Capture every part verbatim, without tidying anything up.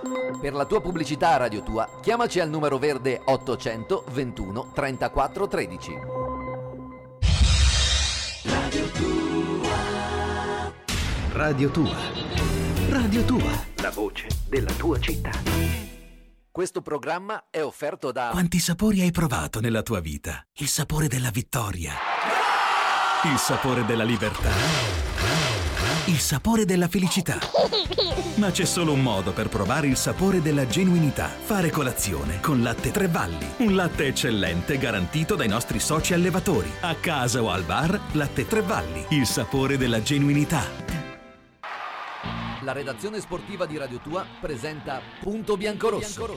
Per la tua pubblicità a Radio Tua, chiamaci al numero verde ottocento ventuno trentaquattro tredici. Radio Tua. Radio Tua. Radio Tua. La voce della tua città. Questo programma è offerto da... Quanti sapori hai provato nella tua vita? Il sapore della vittoria. Il sapore della libertà. Il sapore della felicità. Ma c'è solo un modo per provare il sapore della genuinità. Fare colazione con Latte Tre Valli. Un latte eccellente garantito dai nostri soci allevatori. A casa o al bar, Latte Tre Valli. Il sapore della genuinità. La redazione sportiva di Radio Tua presenta Punto Biancorosso.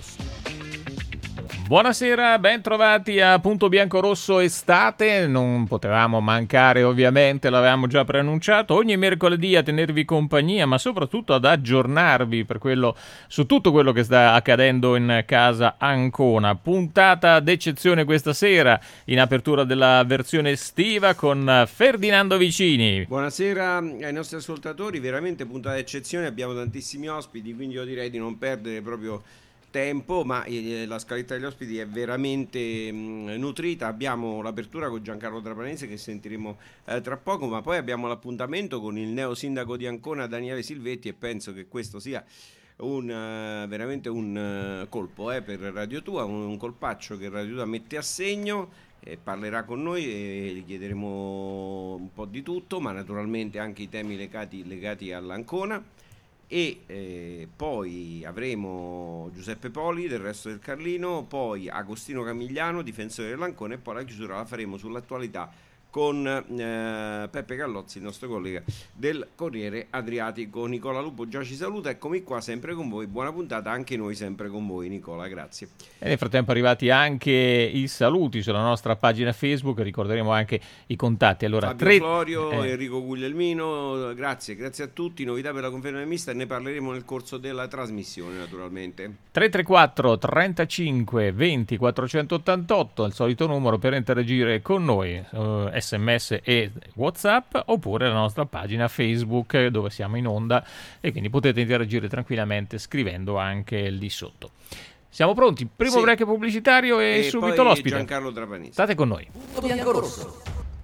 Buonasera, ben trovati a Punto Biancorosso Estate. Non potevamo mancare, ovviamente, l'avevamo già preannunciato, ogni mercoledì a tenervi compagnia, ma soprattutto ad aggiornarvi per quello, su tutto quello che sta accadendo in casa Ancona. Puntata d'eccezione questa sera, in apertura della versione estiva, con Ferdinando Vicini. Buonasera ai nostri ascoltatori, veramente puntata d'eccezione, abbiamo tantissimi ospiti, quindi io direi di non perdere proprio tempo, ma la scaletta degli ospiti è veramente mh, nutrita. Abbiamo l'apertura con Giancarlo Trapanese che sentiremo eh, tra poco, ma poi abbiamo l'appuntamento con il neo sindaco di Ancona Daniele Silvetti, e penso che questo sia un uh, veramente un uh, colpo eh, per Radio Tua, un, un colpaccio che Radio Tua mette a segno. E parlerà con noi e gli chiederemo un po' di tutto, ma naturalmente anche i temi legati, legati all'Ancona. E eh, poi avremo Giuseppe Poli del Resto del Carlino, poi Agostino Camigliano, difensore dell'Ancona, e poi la chiusura la faremo sull'attualità con eh, Peppe Gallozzi, il nostro collega del Corriere Adriatico. Nicola Lupo già ci saluta, eccomi qua sempre con voi, buona puntata, anche noi sempre con voi Nicola, grazie. E nel frattempo arrivati anche i saluti sulla nostra pagina Facebook, ricorderemo anche i contatti. Allora, Fabio tre... Florio, eh. Enrico Guglielmino, grazie, grazie a tutti, novità per la conferma mista, e ne parleremo nel corso della trasmissione naturalmente. tre tre quattro trentacinque venti quattrocentottantotto, il solito numero per interagire con noi, uh, sms e WhatsApp, oppure la nostra pagina Facebook dove siamo in onda, e quindi potete interagire tranquillamente scrivendo anche lì sotto. Siamo pronti, primo sì. break pubblicitario e, e subito l'ospite Giancarlo Trapanese. State con noi. Punto Biancorosso.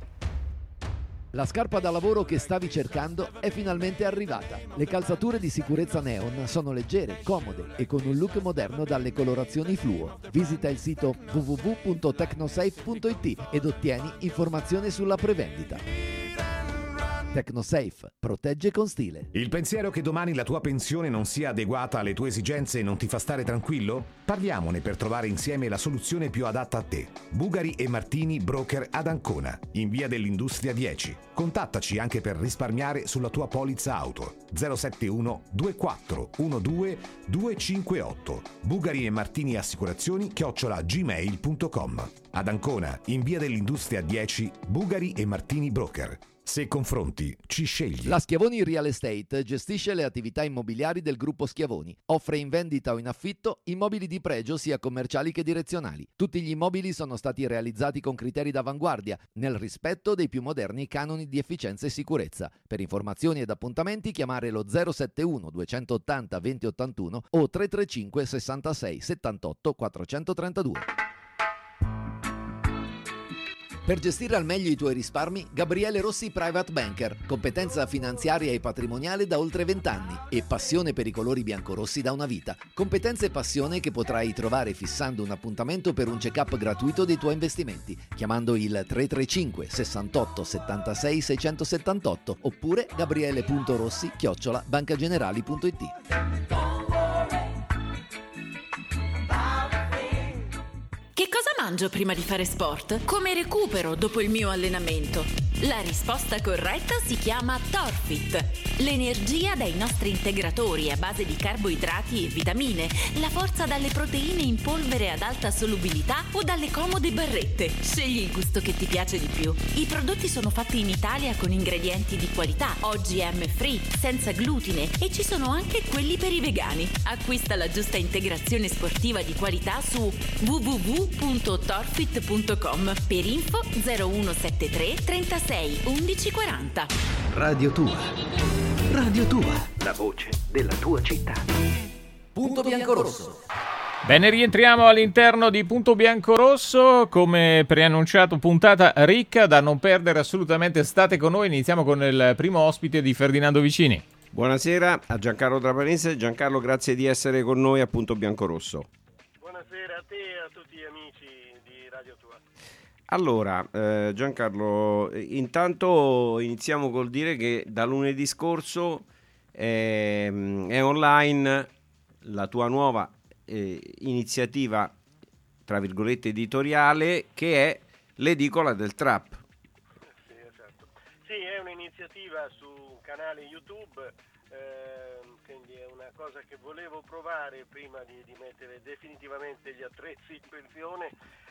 La scarpa da lavoro che stavi cercando è finalmente arrivata. Le calzature di sicurezza Neon sono leggere, comode e con un look moderno dalle colorazioni fluo. Visita il sito w w w punto tecnosafe punto i t ed ottieni informazioni sulla prevendita. Tecnosafe, protegge con stile. Il pensiero che domani la tua pensione non sia adeguata alle tue esigenze non ti fa stare tranquillo? Parliamone per trovare insieme la soluzione più adatta a te. Bugari e Martini Broker ad Ancona, in via dell'Industria dieci. Contattaci anche per risparmiare sulla tua polizza auto. zero sette uno due quattro uno due due cinque otto. Bugari e Martini Assicurazioni chiocciola gmail punto com. Ad Ancona, in via dell'Industria dieci, Bugari e Martini Broker. Se confronti, ci scegli. La Schiavoni Real Estate gestisce le attività immobiliari del gruppo Schiavoni. Offre in vendita o in affitto immobili di pregio sia commerciali che direzionali. Tutti gli immobili sono stati realizzati con criteri d'avanguardia, nel rispetto dei più moderni canoni di efficienza e sicurezza. Per informazioni ed appuntamenti chiamare lo zero sette uno duecentottanta venti ottantuno o tre tre cinque sessantasei settantotto quattrocentotrentadue. Per gestire al meglio i tuoi risparmi, Gabriele Rossi Private Banker, competenza finanziaria e patrimoniale da oltre vent'anni e passione per i colori biancorossi da una vita. Competenza e passione che potrai trovare fissando un appuntamento per un check-up gratuito dei tuoi investimenti, chiamando il tre tre cinque sessantotto settantasei seicentosettantotto oppure gabriele punto rossi chiocciola bancagenerali punto it. Che cosa mangio prima di fare sport? Come recupero dopo il mio allenamento? La risposta corretta si chiama Torfit. L'energia dai nostri integratori a base di carboidrati e vitamine, la forza dalle proteine in polvere ad alta solubilità o dalle comode barrette. Scegli il gusto che ti piace di più. I prodotti sono fatti in Italia con ingredienti di qualità, O G M free, senza glutine, e ci sono anche quelli per i vegani. Acquista la giusta integrazione sportiva di qualità su w w w punto torfit punto com. Per info zero uno sette tre trentasei undici quaranta. Radio Tua. Radio Tua. La voce della tua città. Punto Biancorosso. Bene, rientriamo all'interno di Punto Biancorosso, come preannunciato puntata ricca da non perdere assolutamente. State con noi, iniziamo con il primo ospite di Ferdinando Vicini. Buonasera a Giancarlo Trapanese. Giancarlo, grazie di essere con noi a Punto Biancorosso. Buonasera a te e a tutti gli amici di Radio Tua. Allora, eh, Giancarlo, intanto iniziamo col dire che da lunedì scorso eh, è online la tua nuova eh, iniziativa, tra virgolette, editoriale, che è l'edicola del trap. Sì, esatto. Sì, è un'iniziativa su un canale YouTube, eh, quindi è una cosa che volevo provare prima di, di mettere definitivamente gli attrezzi in pensione,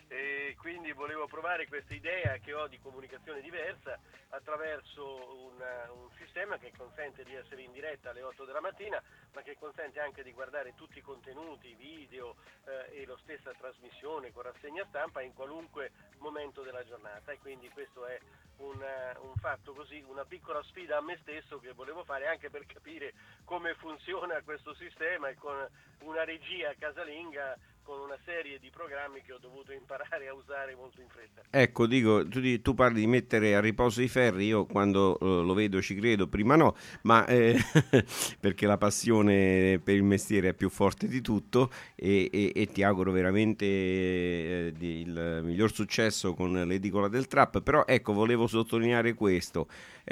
e quindi volevo provare questa idea che ho di comunicazione diversa attraverso una, un sistema che consente di essere in diretta alle otto della mattina, ma che consente anche di guardare tutti i contenuti, video eh, e la stessa trasmissione con rassegna stampa in qualunque momento della giornata, e quindi questo è un, un fatto così, una piccola sfida a me stesso che volevo fare anche per capire come funziona questo sistema, e con una regia casalinga, con una serie di programmi che ho dovuto imparare a usare molto in fretta. Ecco, dico, tu, tu parli di mettere a riposo i ferri, io quando uh, lo vedo ci credo, prima no, ma eh, perché la passione per il mestiere è più forte di tutto, e, e, e ti auguro veramente eh, di, il miglior successo con l'edicola del trap. Però ecco, volevo sottolineare questo,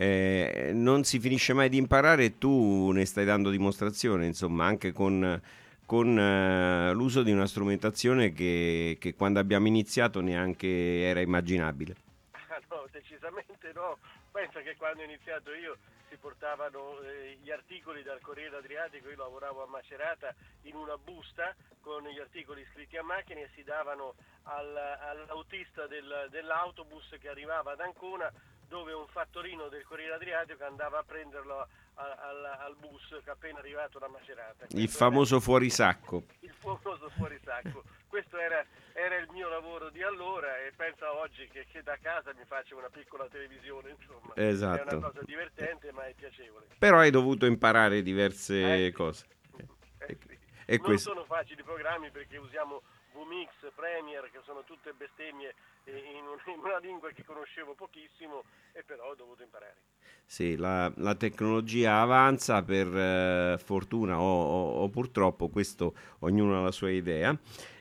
eh, non si finisce mai di imparare, e tu ne stai dando dimostrazione, insomma, anche con... con uh, l'uso di una strumentazione che, che quando abbiamo iniziato neanche era immaginabile. Ah, no, decisamente no. Pensa che quando ho iniziato io si portavano eh, gli articoli dal Corriere Adriatico, io lavoravo a Macerata, in una busta con gli articoli scritti a macchina, e si davano al, all'autista del, dell'autobus che arrivava ad Ancona, dove un fattorino del Corriere Adriatico andava a prenderlo a, al, al bus che appena arrivato da Macerata. Il famoso fuorisacco. Il famoso fuorisacco. Questo era, era il mio lavoro di allora, e pensa oggi che, che da casa mi faccio una piccola televisione, insomma. Esatto. È una cosa divertente, ma è piacevole. Però hai dovuto imparare diverse eh, cose. Eh, sì. E non questo... sono facili i programmi, perché usiamo Vmix, Premiere, che sono tutte bestemmie in una lingua che conoscevo pochissimo, e però ho dovuto imparare. Sì, la, la tecnologia avanza, per eh, fortuna o, o, o purtroppo, questo ognuno ha la sua idea.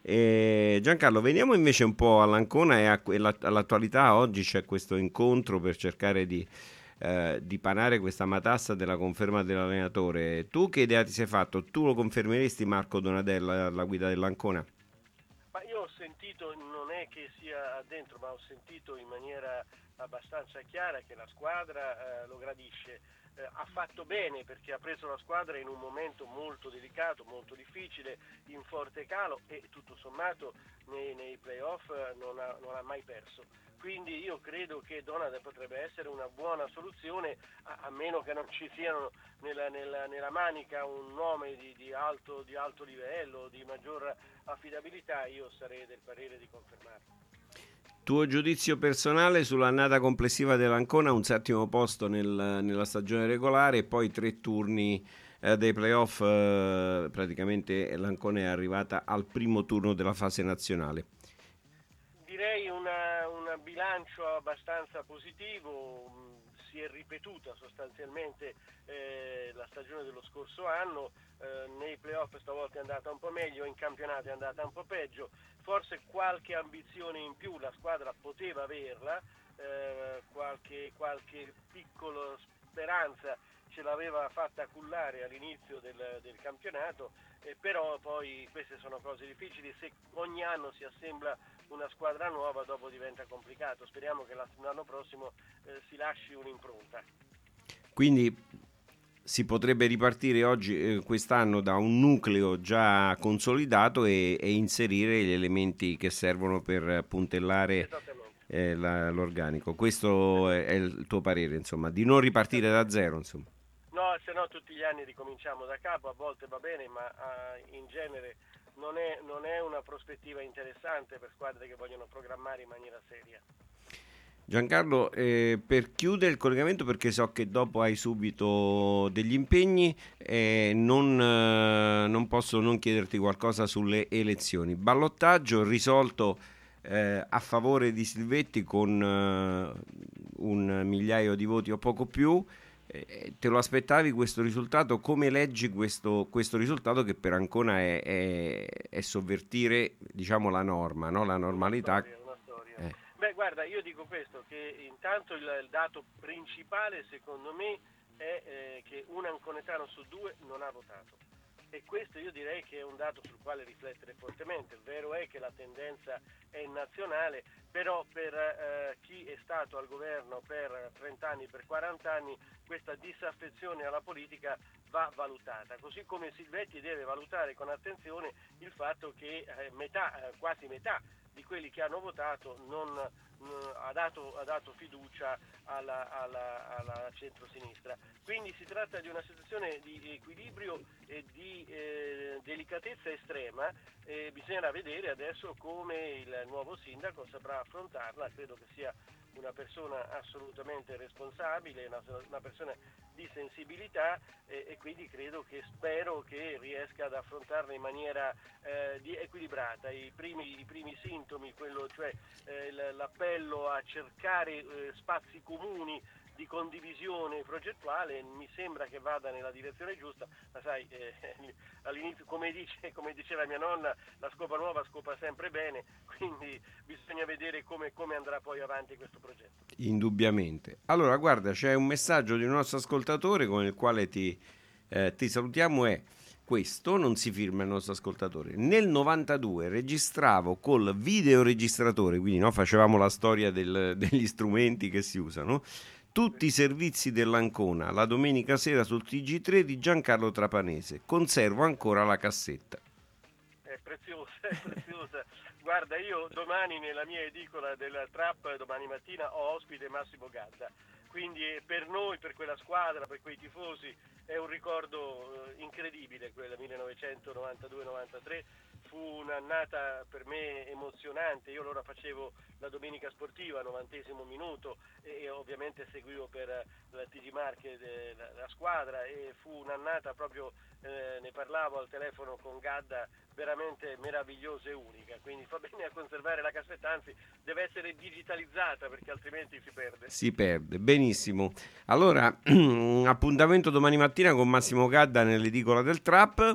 E Giancarlo, veniamo invece un po' all'Ancona e a, all'attualità. Oggi c'è questo incontro per cercare di, eh, di panare questa matassa della conferma dell'allenatore. Tu che idea ti sei fatto? Tu lo confermeresti Marco Donadella alla guida dell'Ancona? Ma io ho sentito, non è che sia dentro, ma ho sentito in maniera abbastanza chiara che la squadra eh, lo gradisce. Eh, ha fatto bene, perché ha preso la squadra in un momento molto delicato, molto difficile, in forte calo, e tutto sommato nei, nei playoff non ha, non ha mai perso. Quindi io credo che Donad potrebbe essere una buona soluzione, a, a meno che non ci siano nella, nella, nella manica un nome di, di, alto, di alto livello, di maggior affidabilità. Io sarei del parere di confermarlo. Tuo giudizio personale sull'annata complessiva dell'Ancona? Un settimo posto nel, nella stagione regolare, e poi tre turni eh, dei playoff, eh, praticamente l'Ancona è arrivata al primo turno della fase nazionale. Direi una, un bilancio abbastanza positivo. Si è ripetuta sostanzialmente eh, la stagione dello scorso anno, eh, nei playoff stavolta è andata un po' meglio, in campionato è andata un po' peggio, forse qualche ambizione in più la squadra poteva averla, eh, qualche, qualche piccola speranza ce l'aveva fatta cullare all'inizio del, del campionato, eh, però poi queste sono cose difficili, se ogni anno si assembla una squadra nuova dopo diventa complicato. Speriamo che l'anno prossimo eh, si lasci un'impronta. Quindi si potrebbe ripartire oggi, eh, quest'anno, da un nucleo già consolidato e, e inserire gli elementi che servono per puntellare eh, la, l'organico. Questo è, è il tuo parere, insomma, di non ripartire da zero, insomma. No, se no tutti gli anni ricominciamo da capo, a volte va bene, ma uh, in genere non è, non è una prospettiva interessante per squadre che vogliono programmare in maniera seria. Giancarlo, eh, per chiudere il collegamento, perché so che dopo hai subito degli impegni, eh, non, eh, non posso non chiederti qualcosa sulle elezioni. Ballottaggio risolto eh, a favore di Silvetti con eh, un migliaio di voti o poco più. Eh, te lo aspettavi questo risultato? Come leggi questo, questo risultato che per Ancona è, è, è sovvertire, diciamo, la norma, no? La normalità? Una storia, una storia. Eh. Beh, guarda, io dico questo, che intanto il, il dato principale secondo me è eh, che un anconetano su due non ha votato, e questo io direi che è un dato sul quale riflettere fortemente. Il vero è che la tendenza è nazionale, però per eh, chi è stato al governo per trenta anni, per quaranta anni, questa disaffezione alla politica va valutata, così come Silvetti deve valutare con attenzione il fatto che eh, metà, eh, quasi metà di quelli che hanno votato non mh, ha, dato, ha dato fiducia alla, alla, alla centrosinistra. Quindi si tratta di una situazione di equilibrio e di eh, delicatezza estrema. Eh, bisognerà vedere adesso come il nuovo sindaco saprà affrontarla. Credo che sia una persona assolutamente responsabile, una, una persona di sensibilità, eh, e quindi credo che spero che riesca ad affrontarla in maniera eh, di equilibrata. I primi, i primi sintomi, quello cioè eh, l'appello a cercare eh, spazi comuni di condivisione progettuale, mi sembra che vada nella direzione giusta, ma sai, eh, all'inizio, come, dice, come diceva mia nonna, la scopa nuova scopa sempre bene, quindi bisogna vedere come, come andrà poi avanti questo progetto. Indubbiamente. Allora, guarda, c'è un messaggio di un nostro ascoltatore con il quale ti, eh, ti salutiamo, è questo, non si firma il nostro ascoltatore. Nel novantadue registravo col videoregistratore, quindi no, facevamo la storia del, degli strumenti che si usano, tutti i servizi dell'Ancona la domenica sera sul T G tre di Giancarlo Trapanese. Conservo ancora la cassetta. È preziosa, è preziosa. Guarda, io domani nella mia edicola della Trap, domani mattina, ho ospite Massimo Gadda. Quindi per noi, per quella squadra, per quei tifosi, è un ricordo incredibile quella millenovecentonovantadue novantatré. Fu un'annata per me emozionante. Io allora facevo la domenica sportiva, novantesimo minuto, e, e ovviamente seguivo per la T G Marche de, la, la squadra, e fu un'annata proprio, eh, ne parlavo al telefono con Gadda, veramente meravigliosa e unica. Quindi fa bene a conservare la cassetta, anzi deve essere digitalizzata perché altrimenti si perde. Si perde, benissimo. Allora, appuntamento domani mattina con Massimo Gadda nell'edicola del Trap,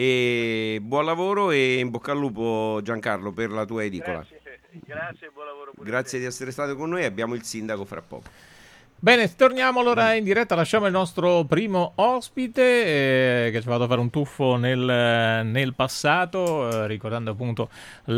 e buon lavoro e in bocca al lupo, Giancarlo, per la tua edicola. Grazie, grazie e buon lavoro pure. Grazie di essere stato con noi, abbiamo il sindaco fra poco. Bene, torniamo allora in diretta, lasciamo il nostro primo ospite eh, che ci ha fatto fare un tuffo nel, nel passato, eh, ricordando appunto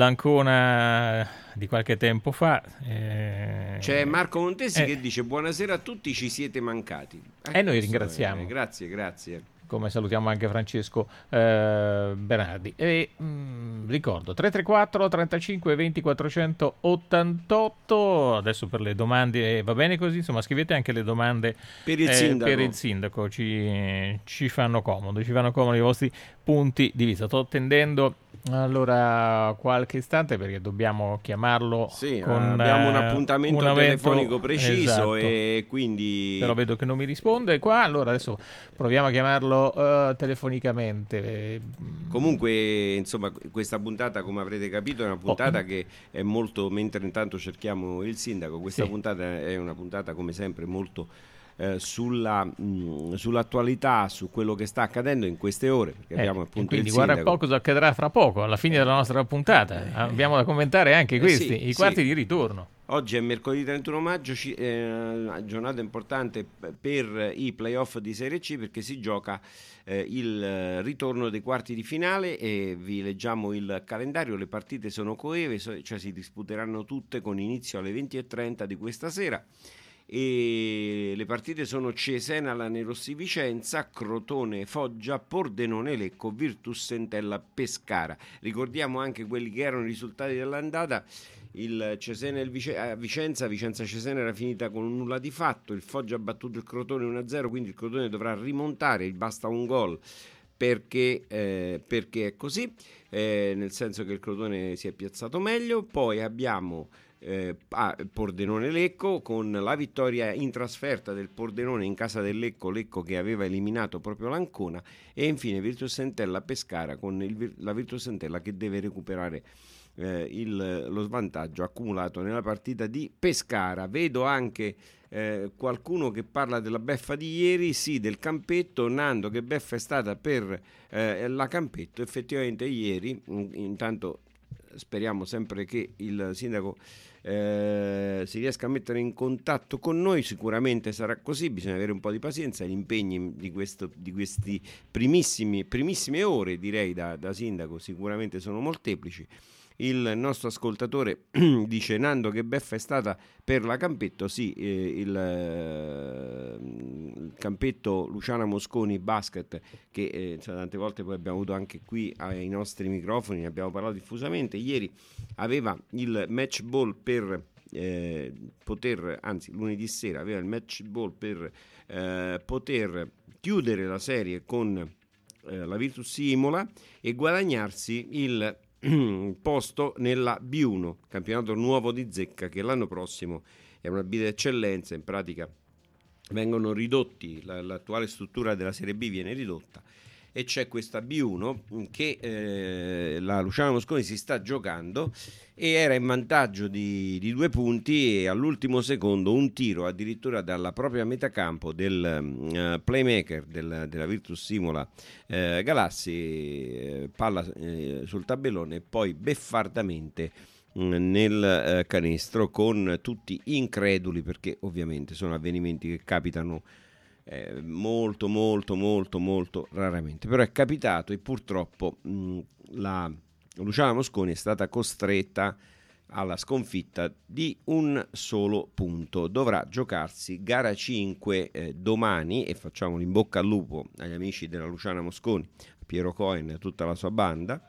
l'Ancona di qualche tempo fa. Eh, C'è Marco Montesi eh, che dice buonasera a tutti, ci siete mancati. E eh, noi ringraziamo. È, grazie, grazie. Come salutiamo anche Francesco eh, Bernardi. E mh, ricordo tre tre quattro trentacinque venti quattrocentottantotto. Adesso per le domande va bene così, insomma scrivete anche le domande per il eh, sindaco, per il sindaco. Ci, ci fanno comodo, ci fanno comodo i vostri punti di vista. Sto attendendo allora qualche istante perché dobbiamo chiamarlo. Sì, con, abbiamo un appuntamento un telefonico preciso, esatto. E quindi però vedo che non mi risponde qua, allora adesso proviamo a chiamarlo uh, telefonicamente. Comunque insomma questa puntata, come avrete capito, è una puntata oh. che è molto, mentre intanto cerchiamo il sindaco, questa sì. puntata è una puntata come sempre molto eh, sulla, mh, sull'attualità, su quello che sta accadendo in queste ore, perché eh, abbiamo appunto quindi il guarda sindaco. un po' cosa accadrà fra poco alla fine della nostra puntata. Eh, abbiamo da commentare anche eh, questi, sì, i quarti sì. di ritorno. Oggi è mercoledì trentuno maggio, eh, giornata importante per i playoff di Serie C perché si gioca eh, il ritorno dei quarti di finale, e vi leggiamo il calendario. Le partite sono coeve, cioè si disputeranno tutte con inizio alle venti e trenta di questa sera, e le partite sono Cesena Lanerossi Vicenza, Crotone Foggia, Pordenone Lecco, Virtus Entella Pescara. Ricordiamo anche quelli che erano i risultati dell'andata. Il Cesena e il Vice- a Vicenza Vicenza Cesena era finita con un nulla di fatto, il Foggia ha battuto il Crotone uno a zero, quindi il Crotone dovrà rimontare, basta un gol perché, eh, perché è così, eh, nel senso che il Crotone si è piazzato meglio. Poi abbiamo eh, a Pordenone Lecco, con la vittoria in trasferta del Pordenone in casa del Lecco, Lecco che aveva eliminato proprio l'Ancona, e infine Virtus Entella Pescara con il, la Virtus Entella che deve recuperare eh, il, lo svantaggio accumulato nella partita di Pescara. Vedo anche eh, qualcuno che parla della beffa di ieri, sì, del campetto. Nando, che beffa è stata per eh, la campetto? Effettivamente ieri, in, intanto speriamo sempre che il sindaco eh, si riesca a mettere in contatto con noi, sicuramente sarà così, bisogna avere un po' di pazienza. Gli impegni di, questo, di questi primissimi primissime ore, direi, da, da sindaco sicuramente sono molteplici. Il nostro ascoltatore dice: Nando, che beffa è stata per la campetto? Sì, eh, il, eh, il campetto Luciana Mosconi Basket, che eh, cioè, tante volte poi abbiamo avuto anche qui ai nostri microfoni, ne abbiamo parlato diffusamente. Ieri aveva il match ball per eh, poter, anzi lunedì sera aveva il match ball per eh, poter chiudere la serie con eh, la Virtus Imola e guadagnarsi il posto nella B uno, campionato nuovo di zecca, che l'anno prossimo è una B di eccellenza. In pratica vengono ridotti, la, l'attuale struttura della Serie B viene ridotta e c'è questa B uno che eh, la Luciana Mosconi si sta giocando, e era in vantaggio di, di due punti, e all'ultimo secondo un tiro addirittura dalla propria metà campo del uh, playmaker del, della Virtus Imola uh, Galassi, uh, palla uh, sul tabellone e poi beffardamente uh, nel uh, canestro, con tutti increduli, perché ovviamente sono avvenimenti che capitano Eh, molto molto molto molto raramente, però è capitato, e purtroppo mh, la Luciana Mosconi è stata costretta alla sconfitta di un solo punto. Dovrà giocarsi gara cinque eh, domani, e facciamo l'in bocca al lupo agli amici della Luciana Mosconi, Piero Cohen e tutta la sua banda.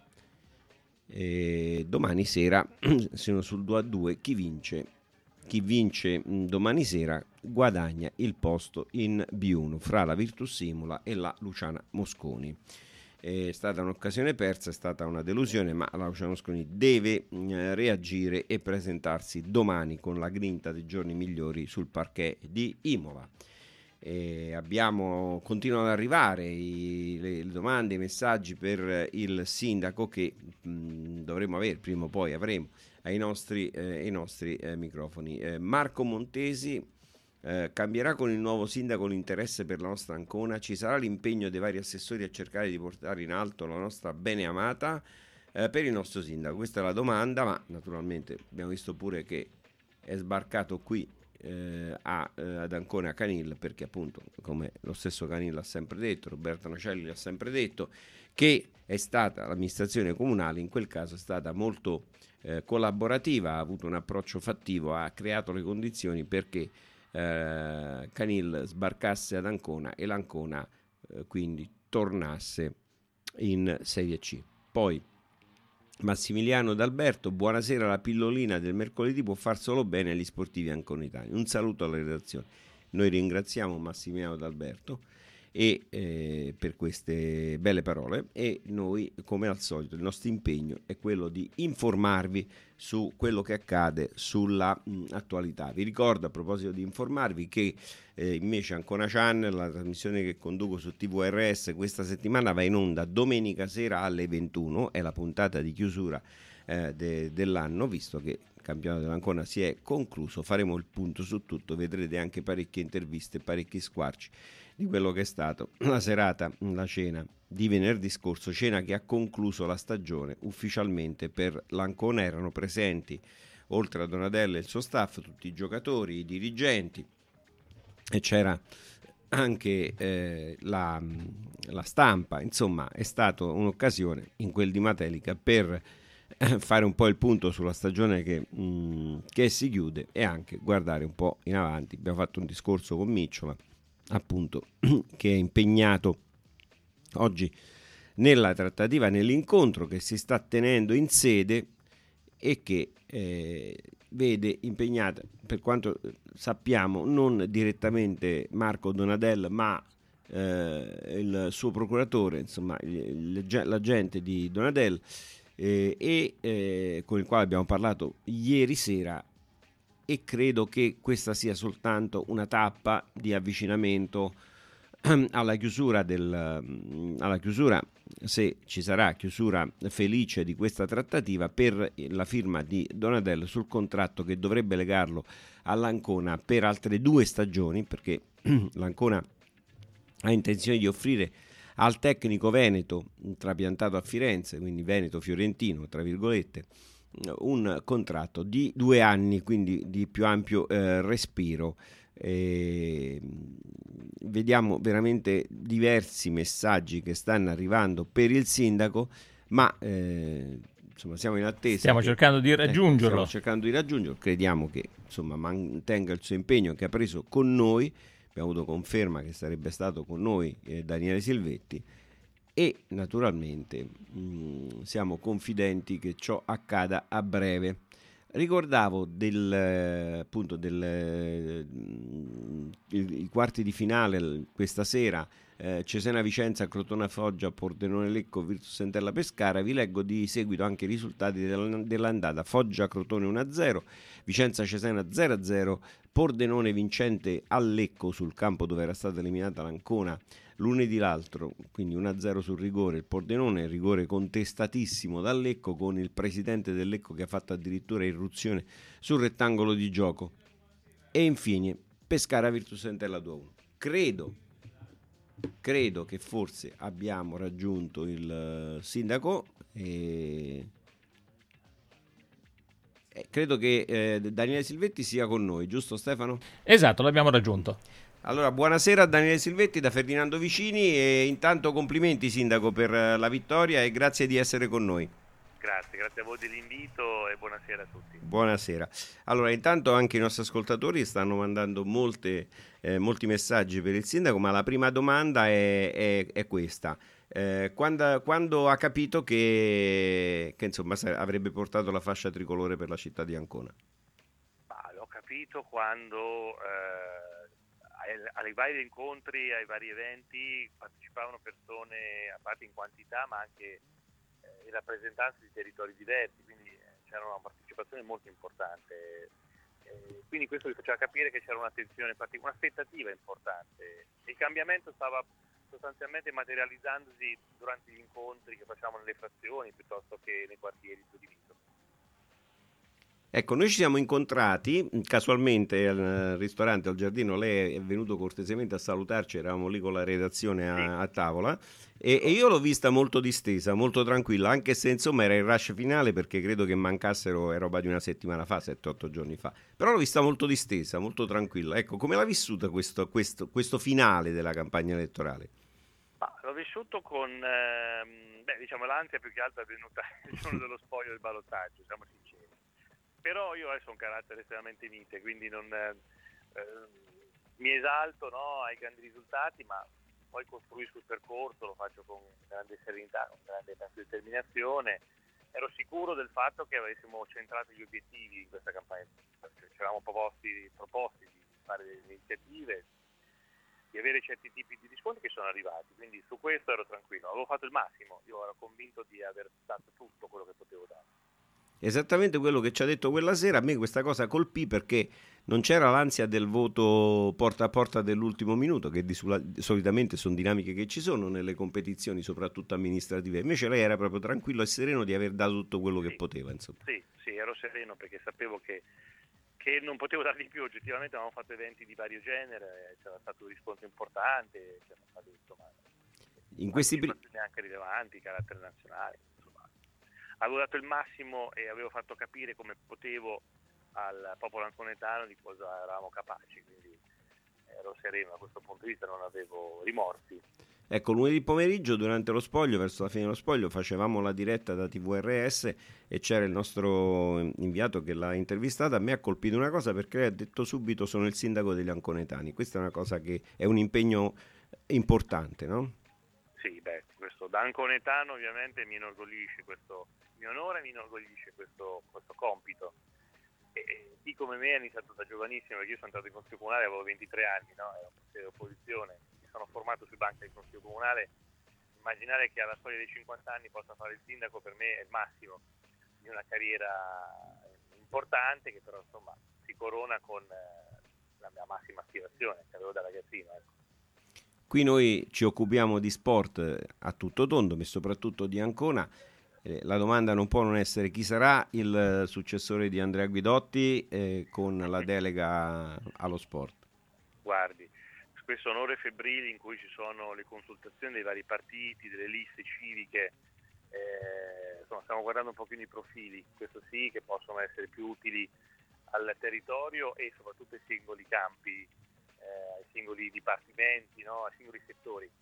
E domani sera sono sul due a due, chi vince Chi vince domani sera guadagna il posto in B uno fra la Virtus Imola e la Luciana Mosconi. È stata un'occasione persa, è stata una delusione, ma la Luciana Mosconi deve eh, reagire e presentarsi domani con la grinta dei giorni migliori sul parquet di Imola. E abbiamo continuano ad arrivare i, le, le domande, i messaggi per il sindaco che mh, dovremo avere, prima o poi avremo ai nostri, eh, ai nostri eh, microfoni. eh, Marco Montesi: eh, cambierà con il nuovo sindaco l'interesse per la nostra Ancona? Ci sarà l'impegno dei vari assessori a cercare di portare in alto la nostra beneamata eh, per il nostro sindaco? Questa è la domanda, ma naturalmente abbiamo visto pure che è sbarcato qui eh, a, eh, ad Ancona Canil, perché appunto, come lo stesso Canil ha sempre detto, Roberto Nacelli ha sempre detto, che è stata l'amministrazione comunale in quel caso è stata molto eh, collaborativa, ha avuto un approccio fattivo, ha creato le condizioni perché eh, Canil sbarcasse ad Ancona e l'Ancona eh, quindi tornasse in Serie C. Poi Massimiliano D'Alberto: buonasera, la pillolina del mercoledì può far solo bene agli sportivi anconitani. Un saluto alla redazione. Noi ringraziamo Massimiliano D'Alberto e eh, per queste belle parole, e noi, come al solito, il nostro impegno è quello di informarvi su quello che accade sulla mh, attualità. Vi ricordo, a proposito di informarvi, che eh, invece Ancona Channel, la trasmissione che conduco su T V R S, questa settimana va in onda domenica sera alle ventuno, è la puntata di chiusura eh, de- dell'anno, visto che il campionato dell'Ancona si è concluso. Faremo il punto su tutto, vedrete anche parecchie interviste, parecchi squarci di quello che è stato la serata, la cena di venerdì scorso, cena che ha concluso la stagione ufficialmente per l'Ancona. Erano presenti, oltre a Donadella e il suo staff, tutti i giocatori, i dirigenti, e c'era anche eh, la, la stampa. Insomma, è stata un'occasione in quel di Matelica per fare un po' il punto sulla stagione che, mh, che si chiude, e anche guardare un po' in avanti. Abbiamo fatto un discorso con Micciola, appunto, che è impegnato oggi nella trattativa, nell'incontro che si sta tenendo in sede e che eh, vede impegnata, per quanto sappiamo, non direttamente Marco Donadel, ma eh, il suo procuratore, insomma l'agente di Donadel, eh, e eh, con il quale abbiamo parlato ieri sera, e credo che questa sia soltanto una tappa di avvicinamento alla chiusura del alla chiusura, se ci sarà chiusura felice di questa trattativa, per la firma di Donadel sul contratto che dovrebbe legarlo all'Ancona per altre due stagioni, perché l'Ancona ha intenzione di offrire al tecnico veneto trapiantato a Firenze, quindi veneto-fiorentino tra virgolette, un contratto di due anni, quindi di più ampio eh, respiro. E vediamo veramente diversi messaggi che stanno arrivando per il sindaco, ma eh, insomma siamo in attesa. Stiamo che, cercando di raggiungerlo. Eh, stiamo cercando di raggiungerlo. Crediamo che insomma mantenga il suo impegno che ha preso con noi. Abbiamo avuto conferma che sarebbe stato con noi eh, Daniele Silvetti, e naturalmente mh, siamo confidenti che ciò accada a breve. Ricordavo del appunto del i quarti di finale questa sera, eh, Cesena Vicenza, Crotone Foggia, Pordenone Lecco, Virtus Entella Pescara. Vi leggo di seguito anche i risultati dell'andata: Foggia Crotone uno a zero, Vicenza Cesena zero a zero, Pordenone vincente a Lecco sul campo dove era stata eliminata l'Ancona lunedì l'altro, quindi uno a zero sul rigore. Il Pordenone, rigore contestatissimo dal Lecco, con il presidente del Lecco che ha fatto addirittura irruzione sul rettangolo di gioco. E infine Pescara Virtus Entella due a uno. Credo credo che forse abbiamo raggiunto il sindaco e eh, credo che eh, Daniele Silvetti sia con noi, giusto Stefano? Esatto, l'abbiamo raggiunto. Allora, buonasera a Daniele Silvetti da Ferdinando Vicini, e intanto complimenti sindaco per la vittoria e grazie di essere con noi. Grazie, grazie a voi dell'invito e buonasera a tutti. Buonasera. Allora, intanto anche i nostri ascoltatori stanno mandando molte, eh, molti messaggi per il sindaco, ma la prima domanda è, è, è questa. Eh, quando, quando ha capito che, che insomma avrebbe portato la fascia tricolore per la città di Ancona? Ah, l'ho capito quando eh, ai vari incontri, ai vari eventi partecipavano persone, a parte in quantità, ma anche in rappresentanza di territori diversi, quindi c'era una partecipazione molto importante, eh, quindi questo vi faceva capire che c'era un'attenzione particolare, un'aspettativa importante. Il cambiamento stava sostanzialmente materializzandosi durante gli incontri che facciamo nelle frazioni piuttosto che nei quartieri suddiviso. Ecco, noi ci siamo incontrati casualmente al ristorante al Giardino, lei è venuto cortesemente a salutarci, eravamo lì con la redazione a, sì. a tavola e, e io l'ho vista molto distesa, molto tranquilla, anche se insomma era il rush finale, perché credo che mancassero, è roba di una settimana fa, sette otto giorni fa, però l'ho vista molto distesa, molto tranquilla. Ecco, come l'ha vissuta questo, questo, questo finale della campagna elettorale? Ma l'ho vissuto con, ehm, beh, diciamo l'ansia più che altro è venuta il giorno dello spoglio del ballottaggio, siamo sinceri. Però io adesso ho un carattere estremamente mite, quindi non eh, mi esalto, no, ai grandi risultati, ma poi costruisco il percorso, lo faccio con grande serenità, con grande determinazione. Ero sicuro del fatto che avessimo centrato gli obiettivi in questa campagna, ci eravamo proposti, proposti di fare delle iniziative, di avere certi tipi di riscontri che sono arrivati, quindi su questo ero tranquillo, avevo fatto il massimo, io ero convinto di aver dato tutto quello che potevo dare. Esattamente quello che ci ha detto quella sera. A me questa cosa colpì perché non c'era l'ansia del voto porta a porta dell'ultimo minuto, che di sulla, solitamente sono dinamiche che ci sono nelle competizioni, soprattutto amministrative. Invece lei era proprio tranquillo e sereno di aver dato tutto quello sì, che poteva, insomma. Sì, sì, ero sereno perché sapevo che, che non potevo dar di più. Oggettivamente avevamo fatto eventi di vario genere, c'era stato un riscontro importante, c'era stato insomma, in questi pri- anche rilevanti, carattere nazionale. Avevo dato il massimo e avevo fatto capire come potevo al popolo anconetano di cosa eravamo capaci, quindi ero sereno da questo punto di vista, non avevo rimorsi. Ecco, lunedì pomeriggio durante lo spoglio, verso la fine dello spoglio, facevamo la diretta da T V R S e c'era il nostro inviato che l'ha intervistata. A me ha colpito una cosa perché lei ha detto subito: sono il sindaco degli anconetani. Questa è una cosa che è un impegno importante, no? Sì, beh, questo da anconetano ovviamente mi inorgoglisce questo mio onore, mi inorgoglisce questo, questo compito. E, e chi come me ha iniziato da giovanissimo, perché io sono entrato in Consiglio Comunale, avevo ventitré anni, no? Ero consigliere dell'opposizione, mi sono formato sui banchi del Consiglio Comunale. Immaginare che alla soglia dei cinquanta anni possa fare il sindaco per me è il massimo di una carriera importante, che però insomma si si corona con eh, la mia massima aspirazione che avevo da ragazzino, ecco. Qui noi ci occupiamo di sport a tutto tondo, ma soprattutto di Ancona. Eh, la domanda non può non essere chi sarà il successore di Andrea Guidotti eh, con la delega allo sport. Guardi, questo sono ore febbrili in cui ci sono le consultazioni dei vari partiti, delle liste civiche, eh, insomma, stiamo guardando un pochino i profili, questo sì, che possono essere più utili al territorio e soprattutto ai singoli campi, eh, ai singoli dipartimenti, no? Ai singoli settori.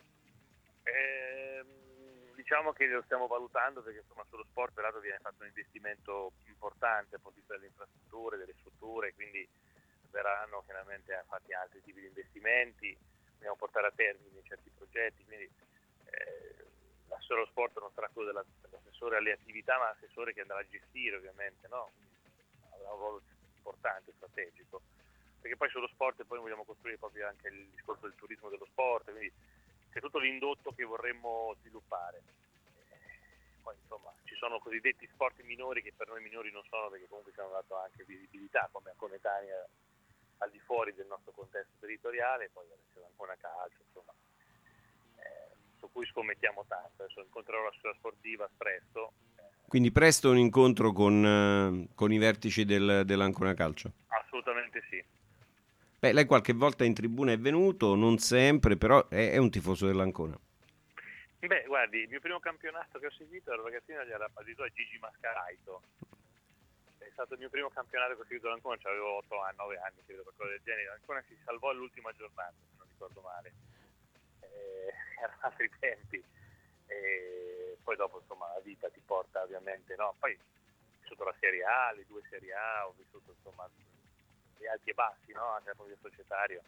Eh, diciamo che lo stiamo valutando perché insomma sullo sport peraltro viene fatto un investimento importante dal punto di vista delle infrastrutture, delle strutture, quindi verranno chiaramente fatti altri tipi di investimenti, dobbiamo portare a termine certi progetti, quindi eh, l'assessore allo sport non sarà quello della, dell'assessore alle attività, ma l'assessore che andrà a gestire ovviamente, no? Avrà un ruolo importante, strategico, perché poi sullo sport poi vogliamo costruire proprio anche il discorso del turismo dello sport, quindi c'è tutto l'indotto che vorremmo sviluppare. Eh, poi insomma ci sono cosiddetti sport minori che per noi minori non sono, perché comunque ci hanno dato anche visibilità come Conetania al di fuori del nostro contesto territoriale, poi c'è ancora calcio, insomma, eh, su cui scommettiamo tanto. Adesso incontrerò la scuola sportiva presto. Quindi presto un incontro con, uh, con i vertici del, dell'Ancona Calcio? Assolutamente sì. Beh, lei qualche volta in tribuna è venuto, non sempre, però è, è un tifoso dell'Ancona. Beh, guardi, il mio primo campionato che ho seguito ero ragazzino, era addirittura Gigi Mascaraito. È stato il mio primo campionato che ho seguito l'Ancona, avevo otto anni, nove anni, credo, qualcosa del genere. L'Ancona si salvò all'ultima giornata, se non ricordo male. Eh, erano altri tempi. E poi dopo, insomma, la vita ti porta ovviamente, no? Poi ho vissuto la Serie A, le due Serie A, ho vissuto, insomma, gli alti e bassi, no? Anche dal punto di vista societario.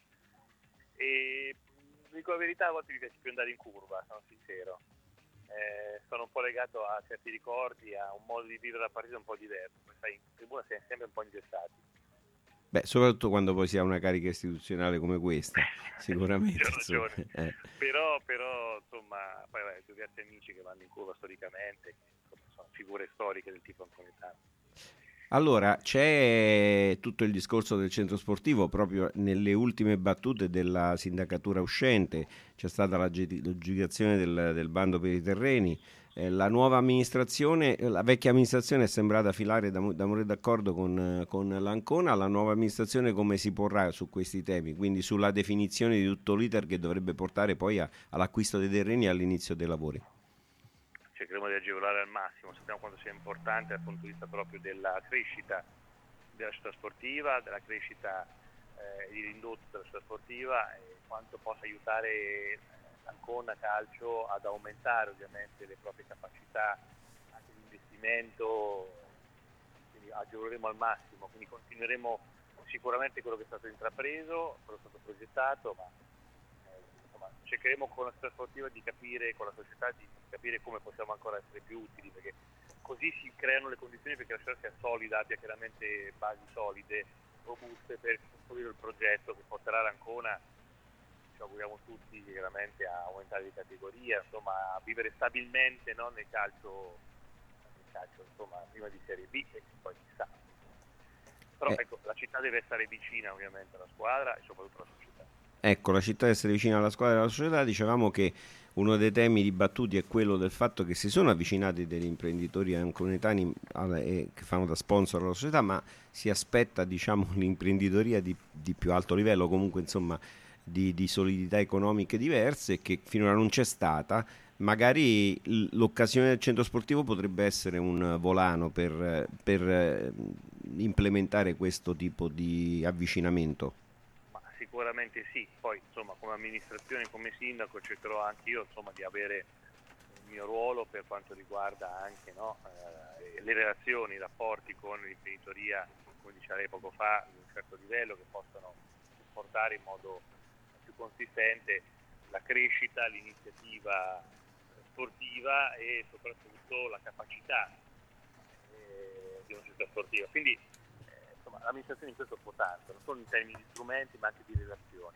E dico la verità, a volte mi piace più andare in curva, sono sincero. Eh, sono un po' legato a certi ricordi, a un modo di vivere la partita un po' diverso. Poi sai, in tribuna si è sempre un po' ingessati. Beh, soprattutto quando poi si ha una carica istituzionale come questa, sicuramente. C'ho ragione. Eh. Però, però, insomma, poi vai, ho diversi amici che vanno in curva storicamente, che sono figure storiche del tipo anconetano. Allora, c'è tutto il discorso del centro sportivo, proprio nelle ultime battute della sindacatura uscente, c'è stata la l'aggiudicazione del, del bando per i terreni, eh, la nuova amministrazione, la vecchia amministrazione è sembrata filare da, da morire d'accordo con, con l'Ancona, la nuova amministrazione come si porrà su questi temi, quindi sulla definizione di tutto l'iter che dovrebbe portare poi a, all'acquisto dei terreni e all'inizio dei lavori? Cercheremo di agevolare al massimo, sappiamo quanto sia importante dal punto di vista proprio della crescita della città sportiva, della crescita eh, dell'indotto della città sportiva e quanto possa aiutare Ancona Calcio ad aumentare ovviamente le proprie capacità anche di investimento, quindi agevoleremo al massimo, quindi continueremo sicuramente quello che è stato intrapreso, quello che è stato progettato, ma cercheremo con la società sportiva di capire, con la società di capire come possiamo ancora essere più utili, perché così si creano le condizioni perché la società sia solida, abbia chiaramente basi solide, robuste per costruire il progetto che porterà l'Ancona, ci auguriamo tutti chiaramente a aumentare di categoria, insomma a vivere stabilmente, no, nel calcio, nel calcio insomma prima di Serie B e poi chissà. Però eh. ecco, la città deve stare vicina ovviamente alla squadra e soprattutto alla società. Ecco, la città deve essere vicina alla squadra e alla società. Dicevamo che uno dei temi dibattuti è quello del fatto che si sono avvicinati degli imprenditori anconetani che fanno da sponsor alla società, ma si aspetta, diciamo, l'imprenditoria di, di più alto livello, comunque insomma di, di solidità economiche diverse, che finora non c'è stata. Magari l'occasione del centro sportivo potrebbe essere un volano per, per implementare questo tipo di avvicinamento. Sicuramente sì, poi insomma come amministrazione, come sindaco cercherò anche io insomma di avere il mio ruolo per quanto riguarda anche, no, eh, le relazioni, i rapporti con l'imprenditoria, come diceva lei poco fa, di un certo livello, che possano portare in modo più consistente la crescita, l'iniziativa sportiva e soprattutto la capacità eh, di una società sportiva. Quindi l'amministrazione in questo può tanto, non solo in termini di strumenti ma anche di relazioni.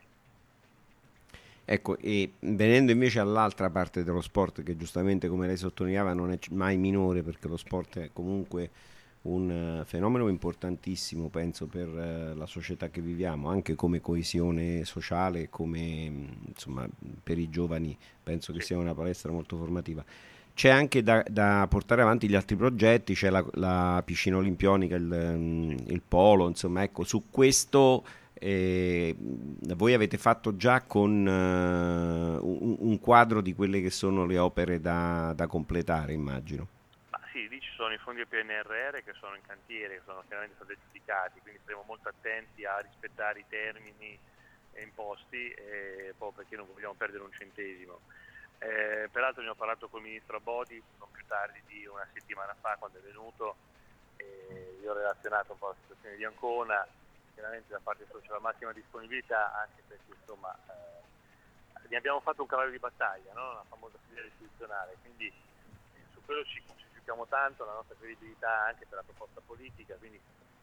Ecco, e venendo invece all'altra parte dello sport, che giustamente come lei sottolineava non è mai minore, perché lo sport è comunque un fenomeno importantissimo, penso, per la società che viviamo, anche come coesione sociale, come insomma per i giovani penso che sia una palestra molto formativa. C'è anche da, da portare avanti gli altri progetti, c'è la, la piscina olimpionica, il, il polo, insomma, ecco, su questo eh, voi avete fatto già con uh, un, un quadro di quelle che sono le opere da, da completare, immagino. Ma sì, lì ci sono i fondi del P N R R che sono in cantiere, che sono chiaramente stati dedicati, quindi saremo molto attenti a rispettare i termini imposti, eh, proprio perché non vogliamo perdere un centesimo. Eh, peraltro ne ho parlato con il ministro Abodi non più tardi di una settimana fa, quando è venuto, e gli ho relazionato un po' la situazione di Ancona. Chiaramente da parte sua c'è la massima disponibilità, anche perché insomma eh, ne abbiamo fatto un cavallo di battaglia, no? La famosa filiera istituzionale, quindi eh, su quello ci concentriamo tanto, la nostra credibilità anche per la proposta politica, quindi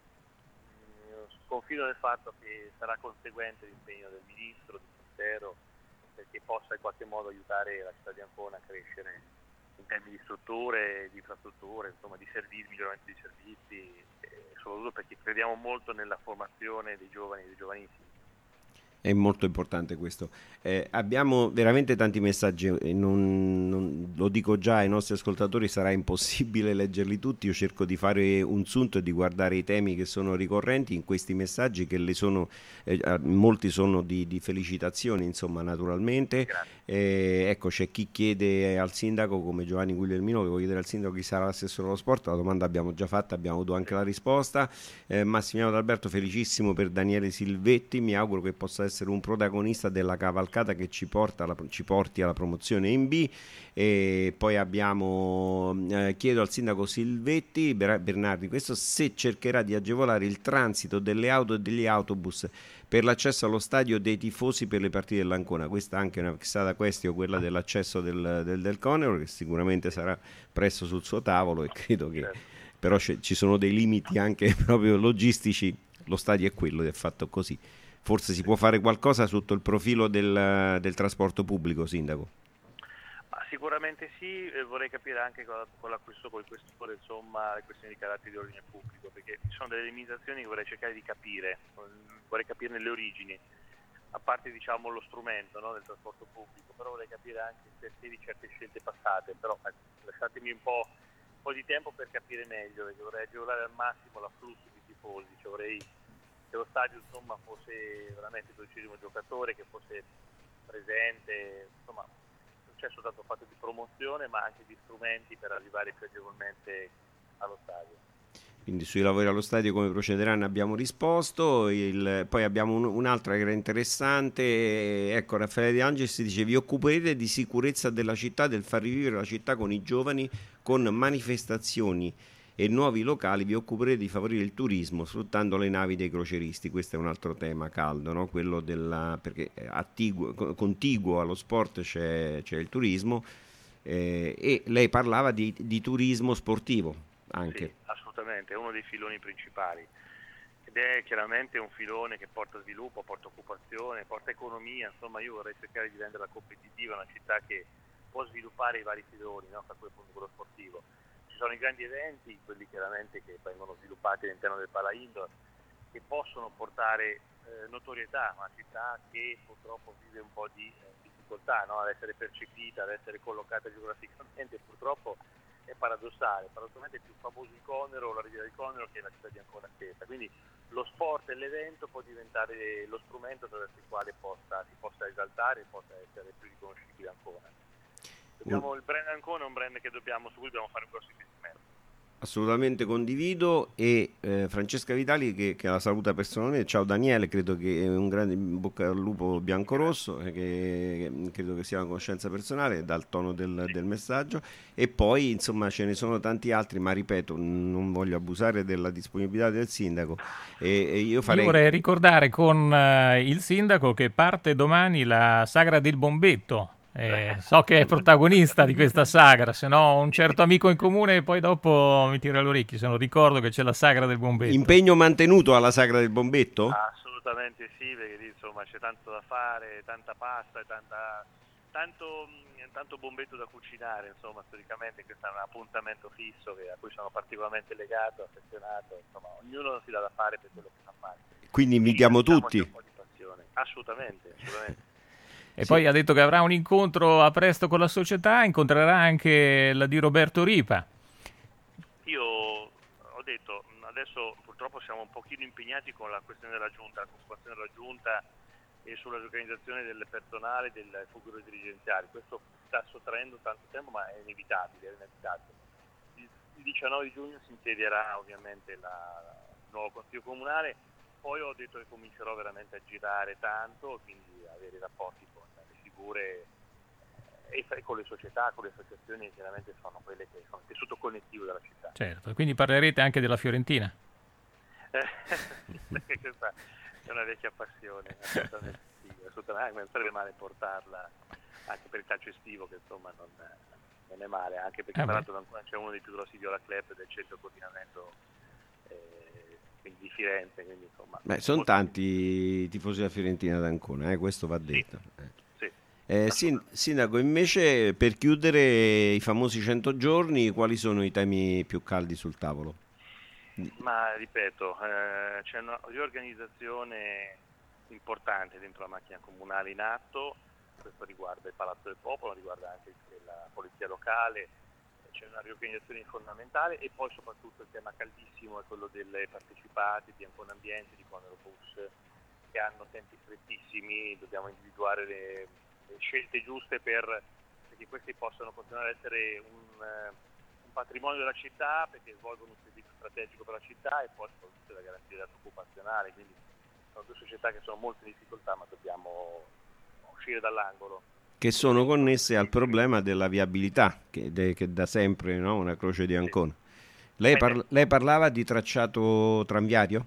mh, confido nel fatto che sarà conseguente l'impegno del ministro, del Ministero, perché possa in qualche modo aiutare la città di Ancona a crescere in termini di strutture, di infrastrutture, insomma di servizi, miglioramento di servizi, eh, soprattutto perché crediamo molto nella formazione dei giovani e dei giovanissimi. È molto importante questo. Eh, abbiamo veramente tanti messaggi, e non, non, lo dico già ai nostri ascoltatori, sarà impossibile leggerli tutti. Io cerco di fare un sunto e di guardare i temi che sono ricorrenti in questi messaggi, che le sono, eh, molti sono di, di felicitazioni, insomma, naturalmente. Eh, ecco, c'è chi chiede al sindaco, come Giovanni Guglielmino, che vuole chiedere al sindaco chi sarà l'assessore allo sport. La domanda abbiamo già fatta, abbiamo avuto anche la risposta. Eh, Massimiliano D'Alberto, felicissimo per Daniele Silvetti, mi auguro che possa essere essere un protagonista della cavalcata che ci, porta alla, ci porti alla promozione in B. E poi abbiamo eh, chiedo al sindaco Silvetti Bernardi questo se cercherà di agevolare il transito delle auto e degli autobus per l'accesso allo stadio dei tifosi per le partite dell'Ancona. Questa è anche una stata questione, quella dell'accesso del, del, del Conero, che sicuramente sarà presto sul suo tavolo, e credo che però ci sono dei limiti anche proprio logistici. Lo stadio è quello ed è fatto così. Forse si può fare qualcosa sotto il profilo del, del trasporto pubblico, sindaco? Ma sicuramente sì, eh, vorrei capire anche con, la, con l'acquisto col questore, insomma, le questioni di carattere di ordine pubblico, perché ci sono delle limitazioni che vorrei cercare di capire, vorrei capirne le origini, a parte diciamo lo strumento, no, del trasporto pubblico, però vorrei capire anche il perché di certe scelte passate, però eh, lasciatemi un po', un po' di tempo per capire meglio, perché vorrei agevolare al massimo l'afflusso di tifosi, cioè vorrei che lo stadio insomma fosse veramente il dodicesimo giocatore, che fosse presente, insomma non c'è soltanto fatto di promozione ma anche di strumenti per arrivare più agevolmente allo stadio. Quindi sui lavori allo stadio come procederanno abbiamo risposto. Il, poi abbiamo un, un'altra che era interessante, ecco, Raffaele De Angelis dice: vi occuperete di sicurezza della città, del far rivivere la città con i giovani, con manifestazioni e nuovi locali, vi occuperete di favorire il turismo sfruttando le navi dei croceristi. Questo è un altro tema caldo, no? Quello della, perché attiguo, contiguo allo sport c'è, c'è il turismo, eh, e lei parlava di, di turismo sportivo anche. Sì, assolutamente, è uno dei filoni principali ed è chiaramente un filone che porta sviluppo, porta occupazione, porta economia. Insomma, io vorrei cercare di renderla competitiva, una città che può sviluppare i vari filoni, no? Tra cui appunto quello sportivo. Ci sono i grandi eventi, quelli chiaramente che vengono sviluppati all'interno del Pala Indoor, che possono portare eh, notorietà a una città che purtroppo vive un po' di eh, difficoltà, no? Ad essere percepita, ad essere collocata geograficamente. Purtroppo è paradossale, paradossalmente è più famoso il Conero, la riviera del Conero, che la città di Ancona stessa. Quindi lo sport e l'evento può diventare lo strumento attraverso il quale possa, si possa esaltare e possa essere più riconoscibile Ancona. Dobbiamo, il brand Ancona è un brand che dobbiamo, su cui dobbiamo fare un grosso investimento. Assolutamente condivido. E eh, Francesca Vitali che, che la saluta personalmente. Ciao Daniele, credo che è un grande in bocca al lupo biancorosso, che, che credo che sia una conoscenza personale dal tono del, del messaggio. E poi insomma ce ne sono tanti altri, ma ripeto, non voglio abusare della disponibilità del sindaco. E, e io, farei... io vorrei ricordare con uh, il sindaco che parte domani la sagra del Bombetto. Eh, so che è protagonista di questa sagra, se no un certo amico in comune e poi dopo mi tira le orecchie se non ricordo che c'è la sagra del Bombetto. Impegno mantenuto alla sagra del Bombetto? Assolutamente sì, perché lì insomma c'è tanto da fare, tanta pasta e tanta tanto, tanto bombetto da cucinare, insomma, storicamente questo è un appuntamento fisso che, a cui sono particolarmente legato, affezionato, insomma, ognuno si dà da fare per quello che sa fare. Quindi invitiamo tutti. Un po' di passione. Assolutamente, assolutamente. E Sì. poi ha detto che avrà un incontro a presto con la società, incontrerà anche la di Roberto Ripa. Io ho detto, adesso purtroppo siamo un pochino impegnati con la questione della giunta, la conformazione della giunta e sulla riorganizzazione del personale, delle figure dirigenziali. Questo sta sottraendo tanto tempo, ma è inevitabile, è inevitabile. Il diciannove di giugno si insederà ovviamente la, il nuovo Consiglio Comunale, poi ho detto che comincerò veramente a girare tanto, quindi avere rapporti con le figure e con le società, con le associazioni, che chiaramente sono quelle che sono il tessuto connettivo della città. Certo, quindi parlerete anche della Fiorentina. Perché questa è una vecchia passione, assolutamente sì, assolutamente, non sarebbe male portarla anche per il calcio estivo, che insomma non, non è male, anche perché eh tra l'altro c'è uno dei più grossi viola club del centro coordinamento eh, quindi di Firenze, quindi insomma. Beh, sono tanti i tifosi della Fiorentina ad Ancona, eh, questo va detto. Sì. Eh. Sì. Eh, sin- Sindaco, invece per chiudere i famosi cento giorni, quali sono i temi più caldi sul tavolo? Ma ripeto, eh, c'è una riorganizzazione importante dentro la macchina comunale in atto, questo riguarda il Palazzo del Popolo, riguarda anche la polizia locale, c'è una riorganizzazione fondamentale e poi soprattutto il tema caldissimo è quello delle partecipate di Ancona Ambiente, di Conero Bus, che hanno tempi strettissimi, dobbiamo individuare le, le scelte giuste per, perché questi possano continuare ad essere un, un patrimonio della città, perché svolgono un servizio strategico per la città e poi soprattutto la garanzia della occupazionale, quindi sono due società che sono molto in difficoltà, ma dobbiamo uscire dall'angolo. Che sono connesse al problema della viabilità, che, de, che da sempre, no, una croce di Ancona. Lei, par- lei parlava di tracciato tranviario?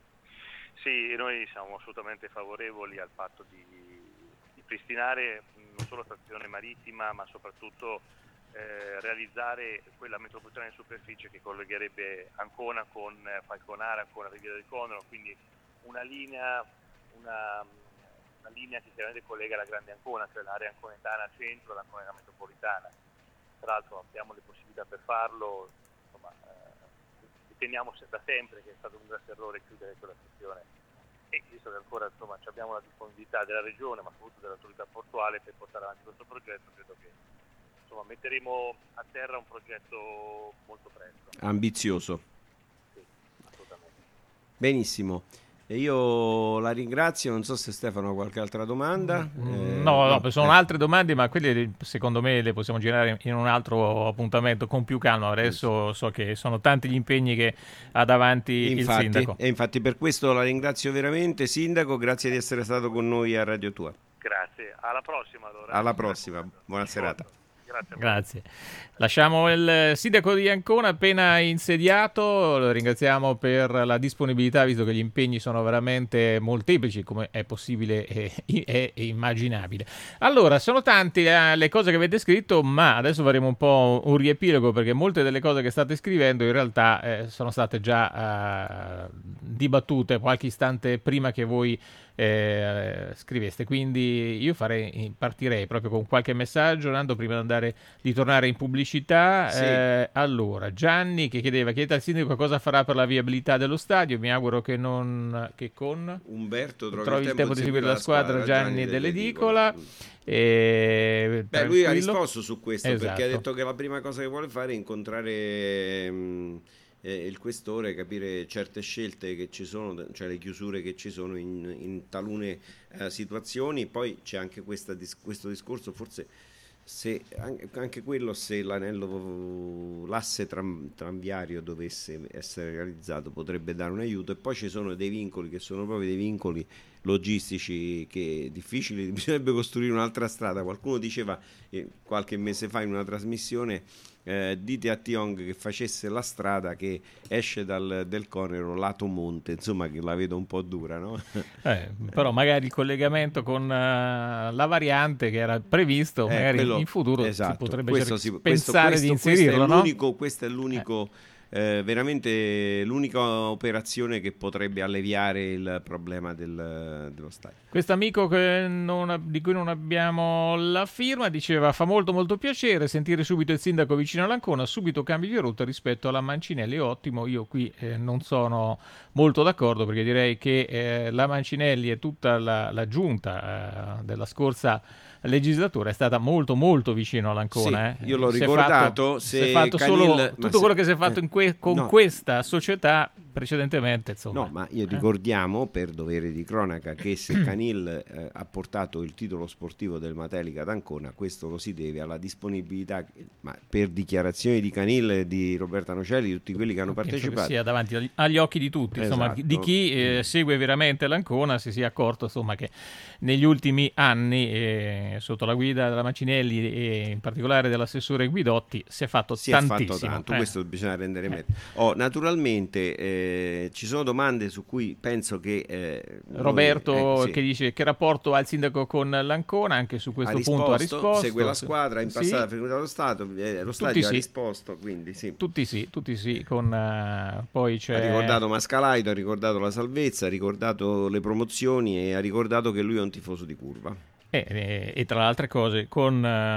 Sì, noi siamo assolutamente favorevoli al fatto di, di pristinare non solo la stazione marittima, ma soprattutto eh, realizzare quella metropolitana in superficie che collegherebbe Ancona con Falconara, Ancona Riviera del Conero, quindi una linea, una, una linea che chiaramente collega la Grande Ancona, cioè l'area anconetana al centro e l'Ancona metropolitana. Tra l'altro abbiamo le possibilità per farlo, insomma, eh, riteniamo da sempre che è stato un grosso errore chiudere quella stazione e visto che ancora insomma abbiamo la disponibilità della regione ma soprattutto dell'autorità portuale per portare avanti questo progetto, credo che insomma metteremo a terra un progetto molto presto. Ambizioso. Sì, assolutamente. Benissimo. E io la ringrazio, non so se Stefano ha qualche altra domanda. Mm, eh, no, no, no, sono eh. altre domande, ma quelle secondo me le possiamo girare in un altro appuntamento con più calma. Adesso so che sono tanti gli impegni che ha davanti infatti, il sindaco. E infatti per questo la ringrazio veramente, sindaco, grazie di essere stato con noi a Radio Tua. Grazie, alla prossima allora. Alla prossima, buona serata. Grazie. Grazie. Lasciamo il sindaco di Ancona appena insediato, lo ringraziamo per la disponibilità visto che gli impegni sono veramente molteplici come è possibile e, e, e immaginabile. Allora, sono tante eh, le cose che avete scritto, ma adesso faremo un po' un riepilogo perché molte delle cose che state scrivendo in realtà eh, sono state già eh, dibattute qualche istante prima che voi eh, scriveste, quindi io farei, partirei proprio con qualche messaggio, Nando, prima di andare di tornare in pubblicità. Sì. Eh, allora, Gianni che chiedeva, chiedete al sindaco cosa farà per la viabilità dello stadio, mi auguro che non che con Umberto trovi, trovi il tempo di seguire la squadra, Gianni dell'Edicola. E Beh, lui ha risposto su questo, esatto, perché ha detto che la prima cosa che vuole fare è incontrare mh, eh, il questore, capire certe scelte che ci sono, cioè le chiusure che ci sono in, in talune eh, situazioni. Poi c'è anche questa, questo discorso, forse se anche quello, se l'anello, l'asse tram, tranviario dovesse essere realizzato, potrebbe dare un aiuto. E poi ci sono dei vincoli che sono proprio dei vincoli logistici, che è difficile, bisognerebbe costruire un'altra strada. Qualcuno diceva eh, qualche mese fa in una trasmissione, eh, dite a Tiong che facesse la strada che esce dal, del Conero lato monte, insomma, che la vedo un po' dura, no? Eh, però magari il collegamento con uh, la variante che era previsto, eh, magari quello, in futuro esatto, si potrebbe questo cer- si, pensare questo, di questo, inserirlo, questo è no? l'unico, questo è l'unico eh, veramente l'unica operazione che potrebbe alleviare il problema del, dello stadio. Questo amico che non, di cui non abbiamo la firma diceva: fa molto molto piacere sentire subito il sindaco vicino all'Ancona, subito cambi di rotta rispetto alla Mancinelli. Ottimo, io qui eh, non sono molto d'accordo, perché direi che eh, la Mancinelli e tutta la, la giunta eh, della scorsa legislatura è stata molto molto vicino all'Ancona. Sì, eh. io l'ho Si è ricordato. fatto, se si è fatto Canil, solo tutto se, quello che si è fatto in que, con no, questa società precedentemente, insomma. No, ma io eh. ricordiamo, per dovere di cronaca, che se Canil eh, ha portato il titolo sportivo del Matelica ad Ancona, questo lo si deve alla disponibilità, ma per dichiarazioni di Canil e di Roberta Nocelli, di tutti quelli che hanno Penso partecipato. che sia davanti agli, agli occhi di tutti, insomma, Esatto. di chi eh, segue veramente l'Ancona si sia accorto, insomma, che negli ultimi anni eh, sotto la guida della Mancinelli e in particolare dell'assessore Guidotti si è fatto si tantissimo. è fatto tanto, eh. questo bisogna rendere merito. Oh, naturalmente eh, ci sono domande su cui penso che eh, Roberto noi, eh, sì. che dice: che rapporto ha il sindaco con l'Ancona? Anche su questo ha risposto, punto ha risposto. segue la squadra, in passato sì. ha frequentato lo stato, eh, lo stadio Tutti ha sì. risposto, quindi sì. Tutti sì, tutti sì, con uh, poi c'è... Ha ricordato Mascalaito, ha ricordato la salvezza, ha ricordato le promozioni e ha ricordato che lui è un tifoso di Curva. E, e, e tra le altre cose con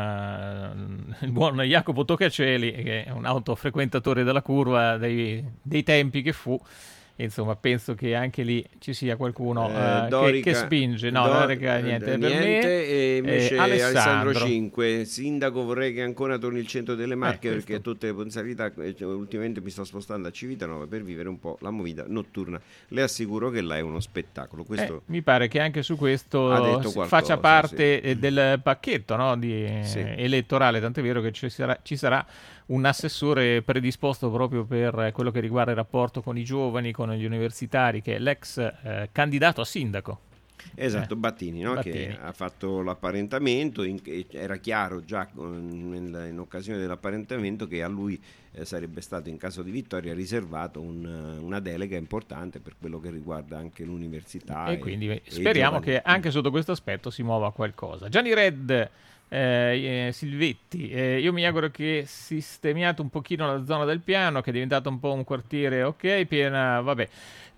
uh, il buon Jacopo Toccacieli, che è un autofrequentatore della Curva dei, dei tempi che fu. Insomma, penso che anche lì ci sia qualcuno eh, uh, Dorica, che, che spinge. No, Do, Dorica, niente, niente per me. E invece eh, Alessandro. Alessandro cinque, sindaco, vorrei che ancora torni il centro delle Marche, eh, perché tutte le potenzialità, ultimamente mi sto spostando a Civitanova per vivere un po' la movida notturna. Le assicuro che là è uno spettacolo. Questo eh, mi pare che anche su questo ha detto qualcosa, faccia parte sì. del pacchetto, no, di, sì. elettorale, tant'è vero che ci sarà, ci sarà un assessore predisposto proprio per quello che riguarda il rapporto con i giovani, con gli universitari, che è l'ex eh, candidato a sindaco. Esatto, eh, Battini, no? Battini, che ha fatto l'apparentamento, in, era chiaro già in, in occasione dell'apparentamento che a lui eh, sarebbe stato in caso di vittoria riservato un, una delega importante per quello che riguarda anche l'università. E, e quindi e speriamo che anche sotto questo aspetto si muova qualcosa. Gianni Red, Eh, eh, Silvetti, eh, io mi auguro che sistemiate un pochino la zona del piano, che è diventato un po' un quartiere ok, piena, vabbè,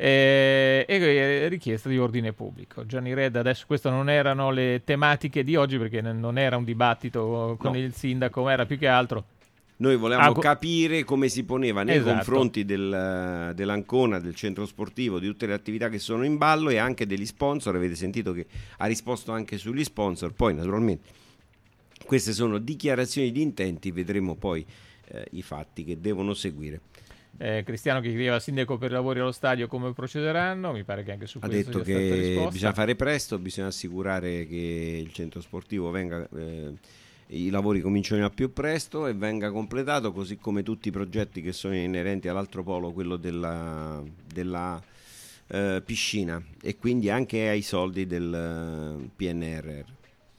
eh, e richiesta di ordine pubblico. Gianni Red, adesso queste non erano le tematiche di oggi, perché non era un dibattito con no. il sindaco, ma era più che altro noi volevamo ah, co- capire come si poneva nei esatto. confronti del, dell'Ancona, del centro sportivo, di tutte le attività che sono in ballo e anche degli sponsor. Avete sentito che ha risposto anche sugli sponsor. Poi naturalmente queste sono dichiarazioni di intenti, vedremo poi eh, i fatti che devono seguire. Eh, Cristiano che chiedeva al sindaco per i lavori allo stadio come procederanno, mi pare che anche su ha questo detto sia stata che risposta. Bisogna fare presto, bisogna assicurare che il centro sportivo venga, eh, i lavori cominciano al più presto e venga completato, così come tutti i progetti che sono inerenti all'altro polo, quello della, della eh, piscina, e quindi anche ai soldi del uh, P N R R.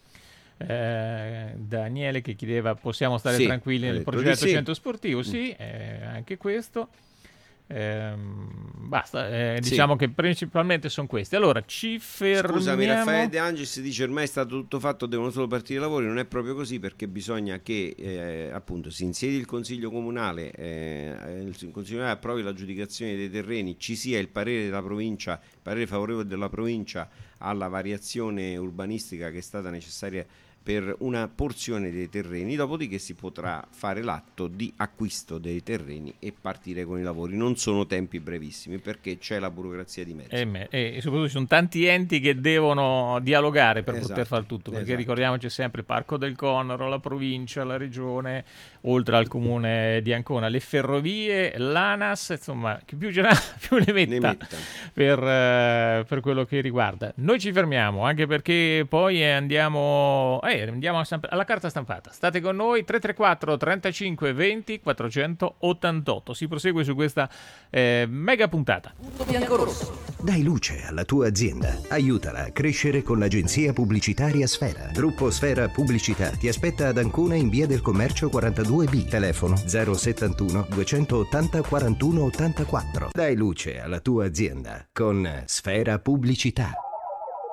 Eh, Daniele che chiedeva: possiamo stare sì, tranquilli nel progetto sì. centro sportivo? Sì, eh, anche questo. Eh, basta, eh, diciamo sì. che principalmente sono questi. Allora ci fermiamo. Scusami, Raffaele De Angis dice: ormai è stato tutto fatto, devono solo partire i lavori. Non è proprio così, perché bisogna che eh, appunto si insiedi il consiglio comunale, eh, il consiglio comunale approvi l'aggiudicazione dei terreni, ci sia il parere della provincia, il parere favorevole della provincia alla variazione urbanistica che è stata necessaria per una porzione dei terreni, dopodiché si potrà fare l'atto di acquisto dei terreni e partire con i lavori. Non sono tempi brevissimi, perché c'è la burocrazia di mezzo. E, me, e soprattutto ci sono tanti enti che devono dialogare per esatto, poter fare tutto, perché esatto. ricordiamoci sempre il Parco del Conero, la provincia, la regione, oltre al comune di Ancona, le ferrovie, l'ANAS, insomma, che più ce n'ha più ne metta, ne metta. Per, uh, per quello che riguarda. Noi ci fermiamo, anche perché poi andiamo... Eh, andiamo alla carta stampata. State con noi, tre tre quattro trentacinque venti quattrocentottantotto. Si prosegue su questa eh, mega puntata. Biancorosso. Dai luce alla tua azienda. Aiutala a crescere con l'agenzia pubblicitaria Sfera. Gruppo Sfera Pubblicità ti aspetta ad Ancona in via del Commercio quarantadue B. Telefono zero settantuno duecentottanta quarantuno ottantaquattro. Dai luce alla tua azienda con Sfera Pubblicità.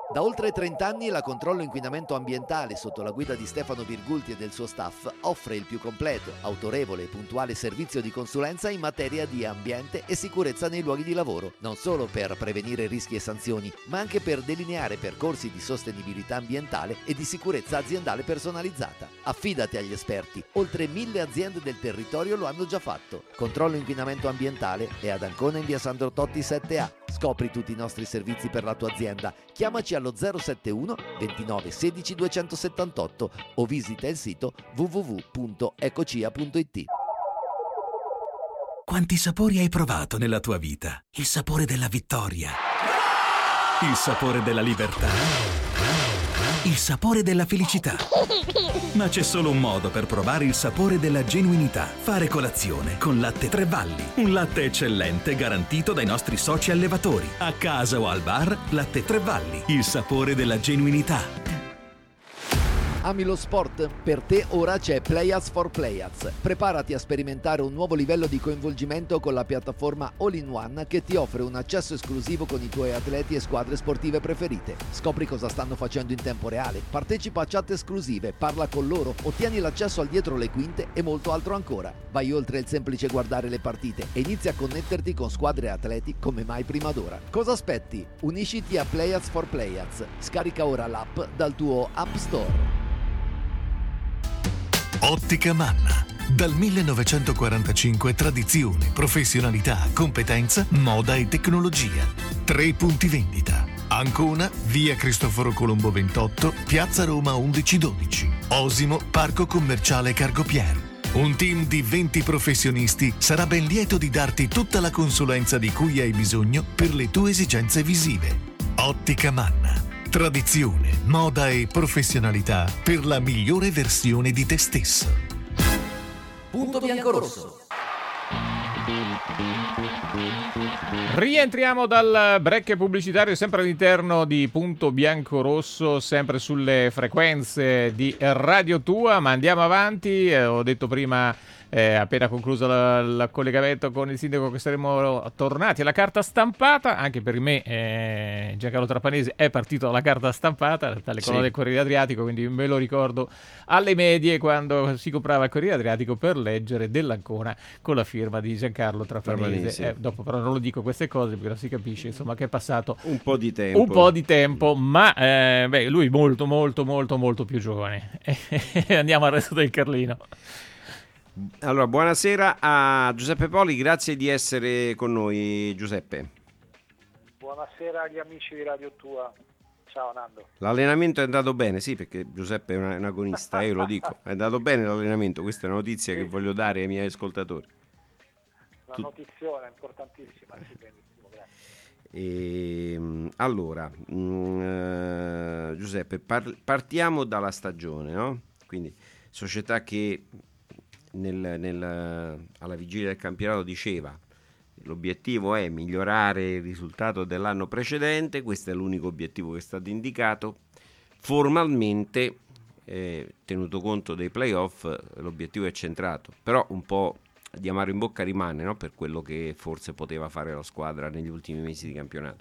Da oltre trenta anni la Controllo Inquinamento Ambientale, sotto la guida di Stefano Virgulti e del suo staff, offre il più completo, autorevole e puntuale servizio di consulenza in materia di ambiente e sicurezza nei luoghi di lavoro, non solo per prevenire rischi e sanzioni, ma anche per delineare percorsi di sostenibilità ambientale e di sicurezza aziendale personalizzata. Affidati agli esperti, oltre mille aziende del territorio lo hanno già fatto. Controllo Inquinamento Ambientale è ad Ancona in via Sandro Totti sette A. Scopri tutti i nostri servizi per la tua azienda. Chiamaci allo zero sette uno ventinove sedici duecentosettantotto o visita il sito w w w punto ecocia punto it. Quanti sapori hai provato nella tua vita? Il sapore della vittoria, il sapore della libertà, il sapore della felicità. Ma c'è solo un modo per provare il sapore della genuinità. Fare colazione con Latte Tre Valli. Un latte eccellente garantito dai nostri soci allevatori. A casa o al bar, Latte Tre Valli. Il sapore della genuinità. Ami lo sport? Per te ora c'è Playaz for Playaz. Preparati a sperimentare un nuovo livello di coinvolgimento con la piattaforma All-in-One che ti offre un accesso esclusivo con i tuoi atleti e squadre sportive preferite. Scopri cosa stanno facendo in tempo reale, partecipa a chat esclusive, parla con loro, ottieni l'accesso al dietro le quinte e molto altro ancora. Vai oltre il semplice guardare le partite e inizia a connetterti con squadre e atleti come mai prima d'ora. Cosa aspetti? Unisciti a Playaz for Playaz. Scarica ora l'app dal tuo App Store. Ottica Manna. Dal millenovecentoquarantacinque tradizione, professionalità, competenza, moda e tecnologia. Tre punti vendita. Ancona, via Cristoforo Colombo ventotto, piazza Roma undici dodici. Osimo, parco commerciale Cargopier. Un team di venti professionisti sarà ben lieto di darti tutta la consulenza di cui hai bisogno per le tue esigenze visive. Ottica Manna. Tradizione, moda e professionalità per la migliore versione di te stesso. Punto biancorosso. Rientriamo dal break pubblicitario sempre all'interno di Punto Biancorosso, sempre sulle frequenze di Radio Tua, ma andiamo avanti. Eh, ho detto prima, eh, appena concluso il collegamento con il sindaco, che saremmo tornati alla carta stampata. Anche per me eh, Giancarlo Trapanese è partito dalla carta stampata, dalle colonne del Corriere Adriatico, quindi me lo ricordo alle medie quando si comprava il Corriere Adriatico per leggere dell'Ancona con la firma di Giancarlo Trapanese. Eh, dopo però non lo dico queste cose perché si capisce insomma che è passato un po' di tempo, un po' di tempo ma eh, beh, lui molto molto molto molto più giovane. Andiamo al resto del Carlino. Allora, buonasera a Giuseppe Poli, grazie di essere con noi, Giuseppe. Buonasera agli amici di Radio Tua. Ciao Nando. L'allenamento è andato bene, sì, perché Giuseppe è un agonista, io lo dico, è andato bene l'allenamento, questa è una notizia sì, che voglio dare ai miei ascoltatori. Una notiziona importantissima, sì, benissimo, grazie. E, allora, mh, Giuseppe, par- partiamo dalla stagione, no? Quindi società che nel, nel, alla vigilia del campionato diceva l'obiettivo è migliorare il risultato dell'anno precedente, questo è l'unico obiettivo che è stato indicato. Formalmente, eh, tenuto conto dei playoff, l'obiettivo è centrato, però un po' di amaro in bocca rimane, no? Per quello che forse poteva fare la squadra negli ultimi mesi di campionato.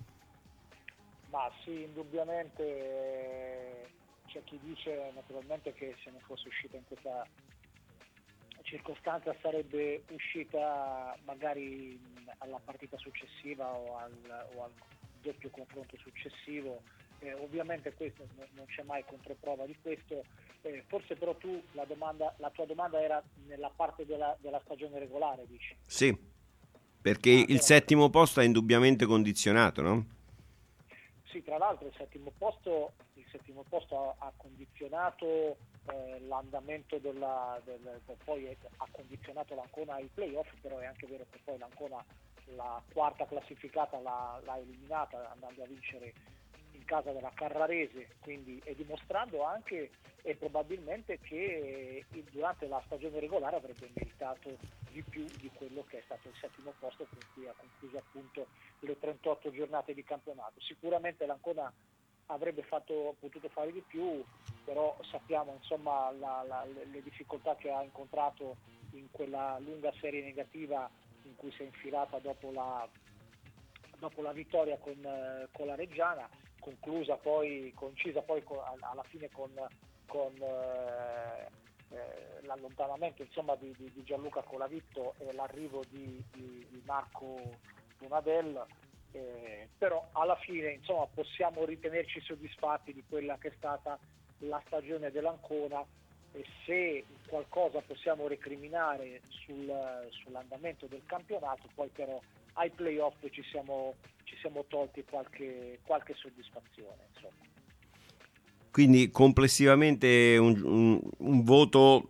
Ma sì, indubbiamente c'è chi dice naturalmente che se non fosse uscita in questa circostanza sarebbe uscita magari alla partita successiva o al, o al doppio confronto successivo. Eh, ovviamente questo non c'è mai controprova di questo. Eh, forse però tu la domanda, la tua domanda era nella parte della, della stagione regolare, dici? Sì, perché ah, il però... settimo posto è indubbiamente condizionato, no? Sì, tra l'altro il settimo posto, il settimo posto ha, ha condizionato eh, l'andamento della, del, del, poi è, ha condizionato l'Ancona ai playoff, però è anche vero che poi l'Ancona la quarta classificata l'ha, l'ha eliminata andando a vincere in casa della Carrarese, quindi e dimostrando anche e probabilmente che eh, durante la stagione regolare avrebbe meritato di più di quello che è stato il settimo posto con cui ha concluso appunto le trentotto giornate di campionato. Sicuramente l'Ancona avrebbe fatto, potuto fare di più, però sappiamo insomma la, la, le difficoltà che ha incontrato in quella lunga serie negativa in cui si è infilata dopo la dopo la vittoria con, eh, con la Reggiana, conclusa poi, concisa poi con, alla fine con, con eh, eh, l'allontanamento insomma di, di, di Gianluca Colavitto e l'arrivo di, di, di Marco Donadel, eh, però alla fine insomma possiamo ritenerci soddisfatti di quella che è stata la stagione dell'Ancona, e se qualcosa possiamo recriminare sul, sull'andamento del campionato, poi però ai playoff ci siamo, ci siamo tolti qualche, qualche soddisfazione, insomma. Quindi complessivamente un, un, un voto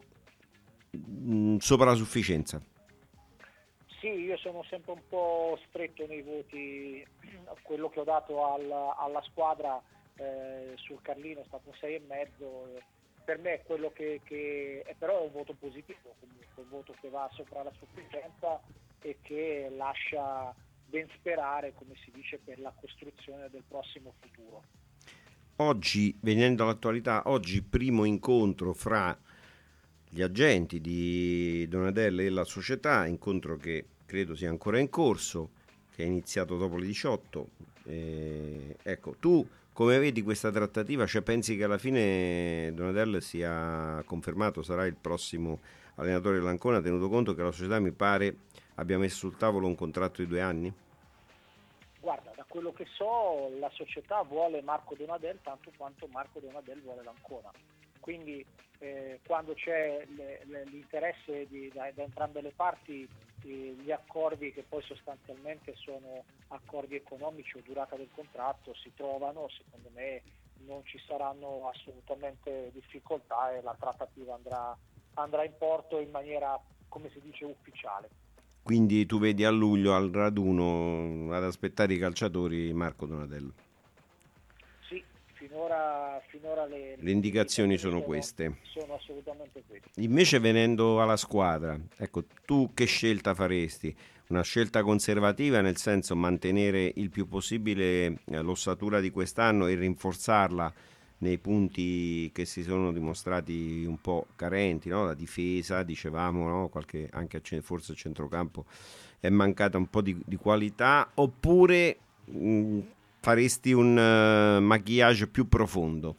mh, sopra la sufficienza. Sì, io sono sempre un po' stretto nei voti. Quello che ho dato al, alla squadra eh, sul Carlino è stato un sei e mezzo. Per me è quello che, che è, però è un voto positivo, comunque un voto che va sopra la sufficienza e che lascia ben sperare, come si dice, per la costruzione del prossimo futuro. Oggi, venendo all'attualità, oggi primo incontro fra gli agenti di Donadel e la società, incontro che credo sia ancora in corso, che è iniziato dopo le diciotto. Eh, ecco, tu come vedi questa trattativa? Cioè, pensi che alla fine Donadel sia confermato, sarà il prossimo allenatore dell'Ancona, tenuto conto che la società mi pare abbia messo sul tavolo un contratto di due anni? Guarda, da quello che so la società vuole Marco Donadel tanto quanto Marco Donadel vuole l'Ancona, quindi eh, quando c'è le, le, l'interesse di, da, da entrambe le parti, eh, gli accordi che poi sostanzialmente sono accordi economici o durata del contratto si trovano, secondo me non ci saranno assolutamente difficoltà e la trattativa andrà, andrà in porto in maniera, come si dice, ufficiale. Quindi tu vedi a luglio al raduno ad aspettare i calciatori Marco Donadel? Sì, finora, finora le, le indicazioni sono, sono queste. Sono assolutamente queste. Invece venendo alla squadra, ecco, tu che scelta faresti? Una scelta conservativa, nel senso mantenere il più possibile l'ossatura di quest'anno e rinforzarla nei punti che si sono dimostrati un po' carenti, no? La difesa, dicevamo, no? Qualche, anche forse il centrocampo è mancata un po' di, di qualità, oppure mh, faresti un uh, maquillage più profondo?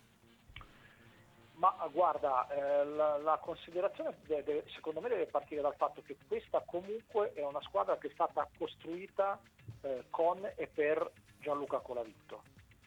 Ma guarda, eh, la, la considerazione deve, secondo me deve partire dal fatto che questa comunque è una squadra che è stata costruita eh, con e per Gianluca Colavitto.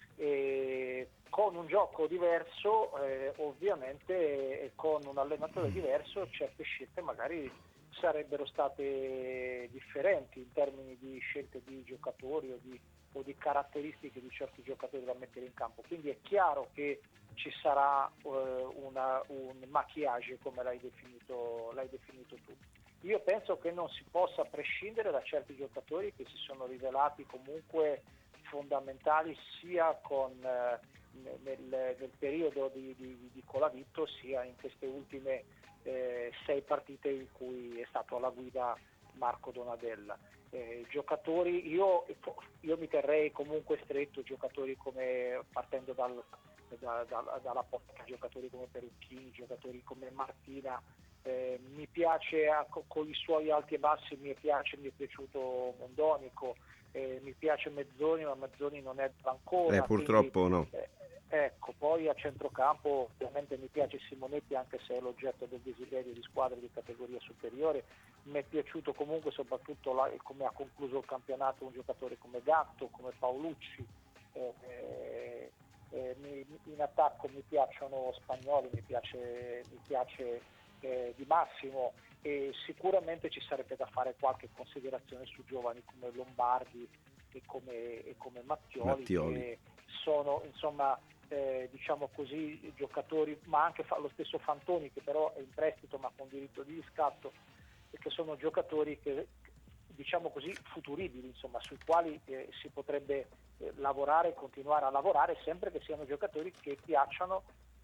E con un gioco diverso, eh, ovviamente, e con un allenatore diverso, certe scelte magari sarebbero state differenti in termini di scelte di giocatori o di, o di caratteristiche di certi giocatori da mettere in campo. Quindi è chiaro che ci sarà eh, una, un maquillage, come l'hai definito, l'hai definito tu. Io penso che non si possa prescindere da certi giocatori che si sono rivelati comunque fondamentali sia con, eh, nel, nel periodo di, di, di Colavitto sia in queste ultime eh, sei partite in cui è stato alla guida Marco Donadel. Eh, giocatori, io, io mi terrei comunque stretto giocatori come, partendo dal, da, da, dalla porta, giocatori come Perucchini, giocatori come Martina. Eh, mi piace con i suoi alti e bassi, mi piace, mi è piaciuto Mondonico, eh, mi piace Mezzoni, ma Mezzoni non è ancora. Eh, purtroppo quindi, no. Eh, ecco, poi a centrocampo ovviamente mi piace Simonetti, anche se è l'oggetto del desiderio di squadre di categoria superiore. Mi è piaciuto comunque soprattutto la, come ha concluso il campionato un giocatore come Gatto, come Paolucci. Eh, eh, eh, mi, in attacco mi piacciono Spagnoli, mi piace, mi piace Eh, Di Massimo, e sicuramente ci sarebbe da fare qualche considerazione su giovani come Lombardi e come, e come Mattioli, Mattioli, che sono insomma eh, diciamo così giocatori, ma anche fa, lo stesso Fantoni, che però è in prestito ma con diritto di riscatto, e che sono giocatori che diciamo così futuribili, insomma, sui quali eh, si potrebbe eh, lavorare, continuare a lavorare, sempre che siano giocatori che piacciono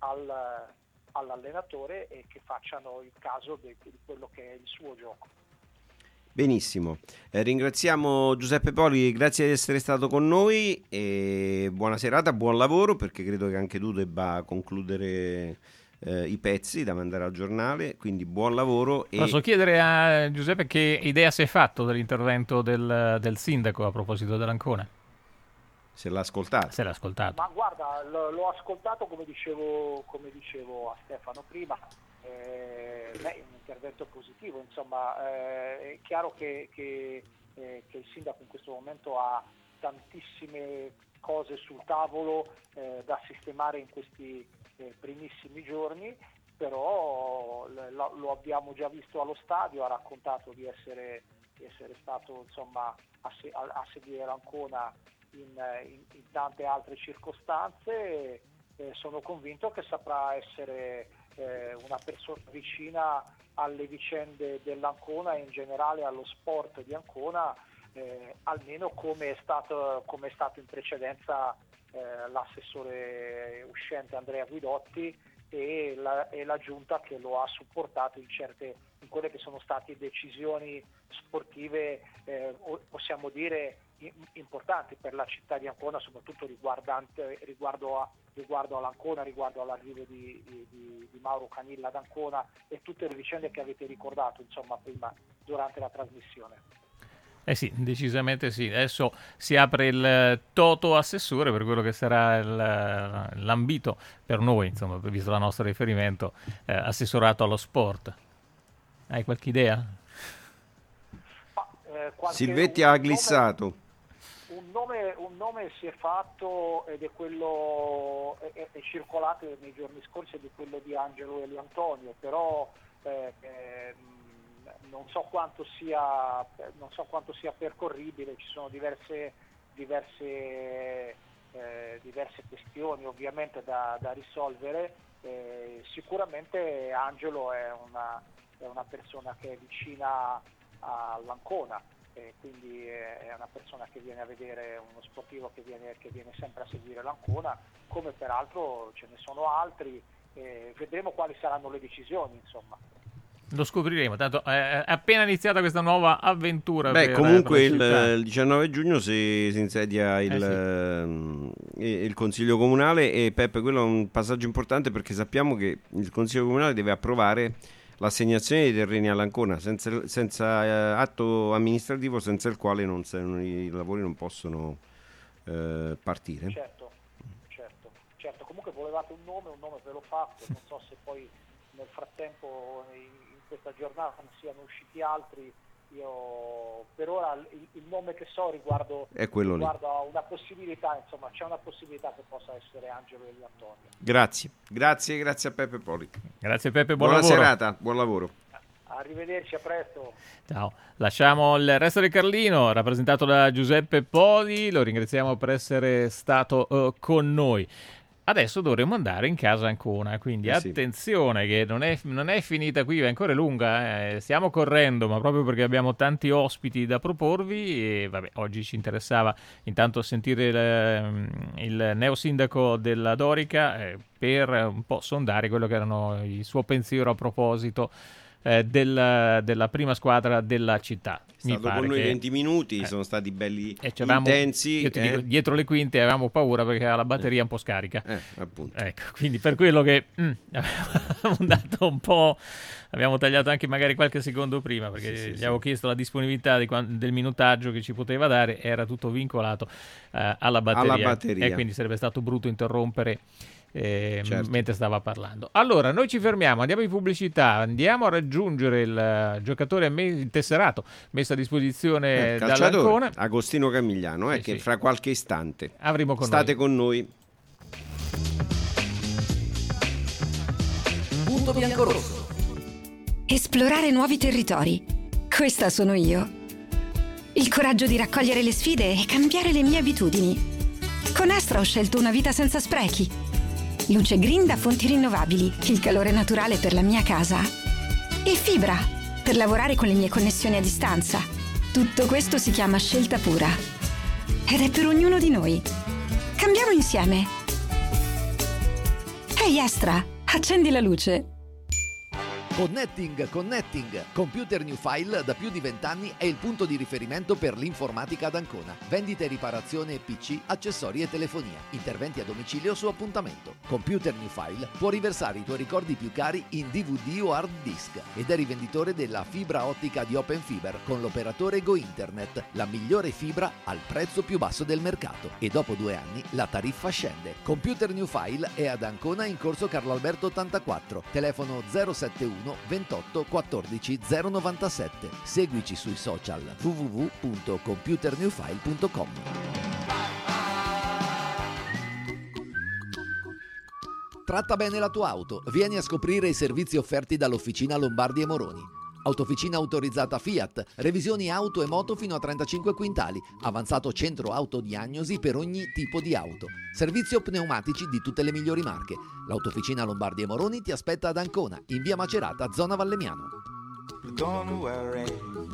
al all'allenatore e che facciano il caso di, di quello che è il suo gioco. Benissimo, eh, ringraziamo Giuseppe Poli, grazie di essere stato con noi e buona serata, buon lavoro, perché credo che anche tu debba concludere eh, i pezzi da mandare al giornale, quindi buon lavoro. E... Posso chiedere a Giuseppe che idea si è fatto dell'intervento del, del sindaco a proposito dell'Ancona? Se l'ha ascoltato. Se l'ha ascoltato. Ma guarda, l- l'ho ascoltato come dicevo, come dicevo a Stefano prima, eh, beh, è un intervento positivo, insomma, eh, è chiaro che, che, eh, che il sindaco in questo momento ha tantissime cose sul tavolo eh, da sistemare in questi eh, primissimi giorni, però l- lo abbiamo già visto allo stadio, ha raccontato di essere, di essere stato insomma a, se- a-, a seguire l'Ancona In, in, in tante altre circostanze. Eh, sono convinto che saprà essere eh, una persona vicina alle vicende dell'Ancona e in generale allo sport di Ancona, eh, almeno come è stato, come è stato in precedenza eh, l'assessore uscente Andrea Guidotti e la, e la giunta che lo ha supportato in certe in quelle che sono state decisioni sportive, eh, possiamo dire importanti per la città di Ancona, soprattutto riguardante, riguardo, a, riguardo all'Ancona, riguardo all'arrivo di, di, di Mauro Canilla ad Ancona e tutte le vicende che avete ricordato insomma prima durante la trasmissione. Eh sì, decisamente sì. Adesso si apre il Toto assessore per quello che sarà il, l'ambito per noi, insomma, visto il nostro riferimento, eh, assessorato allo sport. Hai qualche idea? Ma, eh, qualche, Silvetti ha glissato. Un nome, un nome si è fatto ed è quello è, è circolato nei giorni scorsi, ed è quello di Angelo Eli Antonio, però eh, eh, non so quanto sia non so quanto sia percorribile, ci sono diverse diverse eh, diverse questioni ovviamente da, da risolvere. Eh, sicuramente Angelo è una è una persona che è vicina all'Ancona, e quindi è una persona che viene a vedere, uno sportivo che viene, che viene sempre a seguire l'Ancona, come peraltro ce ne sono altri, e vedremo quali saranno le decisioni, insomma. Lo scopriremo, tanto è appena iniziata questa nuova avventura. Beh, per, comunque per il, il diciannove giugno si, si insedia il, eh sì. il Consiglio Comunale, e Peppe, quello è un passaggio importante perché sappiamo che il Consiglio Comunale deve approvare l'assegnazione dei terreni all'Ancona senza, senza eh, atto amministrativo, senza il quale non, se, non, i lavori non possono eh, partire. Certo, certo, certo. Comunque volevate un nome, un nome ve l'ho fatto, non so se poi nel frattempo in, in questa giornata ne siano usciti altri. Io per ora il, il nome che so riguardo, è quello riguardo lì. a una possibilità, insomma c'è una possibilità che possa essere Angelo Eli Antonio. Grazie, grazie, grazie a Peppe Poli. Grazie Peppe, buon buona lavoro. serata, buon lavoro. Arrivederci, a presto. Ciao. Lasciamo il resto del Carlino, rappresentato da Giuseppe Poli, lo ringraziamo per essere stato uh, con noi. Adesso dovremo andare in casa Ancona, quindi eh sì. attenzione che non è, non è finita qui, è ancora lunga, eh. Stiamo correndo, ma proprio perché abbiamo tanti ospiti da proporvi e vabbè, oggi ci interessava intanto sentire il, il neosindaco della Dorica eh, per un po' sondare quello che erano il suo pensiero a proposito eh, del, della prima squadra della città. È stato con noi che... venti minuti, eh. sono stati belli e intensi. Io ti eh? dico, dietro le quinte avevamo paura perché la batteria è un po' scarica. Eh, appunto. Ecco, quindi per quello che mm, abbiamo dato un po', abbiamo tagliato anche magari qualche secondo prima perché sì, sì, gli sì. avevo chiesto la disponibilità di, del minutaggio che ci poteva dare, era tutto vincolato eh, alla batteria, alla batteria e quindi sarebbe stato brutto interrompere Eh, certo. mentre stava parlando. Allora noi ci fermiamo, andiamo in pubblicità, andiamo a raggiungere il giocatore me- il tesserato messo a disposizione eh, dall'Ancona, Agostino Camigliano, eh, sì, che sì. fra qualche istante avremo con state noi. con noi. Punto bianco-rosso. Esplorare nuovi territori. Questa sono io. Il coraggio di raccogliere le sfide e cambiare le mie abitudini. Con Astra ho scelto una vita senza sprechi. Luce green da fonti rinnovabili, il calore naturale per la mia casa. E fibra, per lavorare con le mie connessioni a distanza. Tutto questo si chiama scelta pura. Ed è per ognuno di noi. Cambiamo insieme. Ehi Astra, accendi la luce. Connecting, Connecting. Computer New File da più di vent'anni è il punto di riferimento per l'informatica ad Ancona. Vendita e riparazione P C, accessori e telefonia. Interventi a domicilio su appuntamento. Computer New File può riversare i tuoi ricordi più cari in D V D o hard disk ed è rivenditore della fibra ottica di Open Fiber con l'operatore Go Internet, la migliore fibra al prezzo più basso del mercato. E dopo due anni la tariffa scende. Computer New File è ad Ancona in corso Carlo Alberto ottantaquattro, telefono zero settantuno ventotto quattordici zero novantasette. Seguici sui social w w w punto computer new file punto com. Tratta bene la tua auto. Vieni a scoprire i servizi offerti dall'Officina Lombardi e Moroni. Autofficina autorizzata Fiat, revisioni auto e moto fino a trentacinque quintali, avanzato centro autodiagnosi per ogni tipo di auto, servizio pneumatici di tutte le migliori marche. L'Autofficina Lombardi e Moroni ti aspetta ad Ancona, in via Macerata, zona Vallemmiano. Don't worry.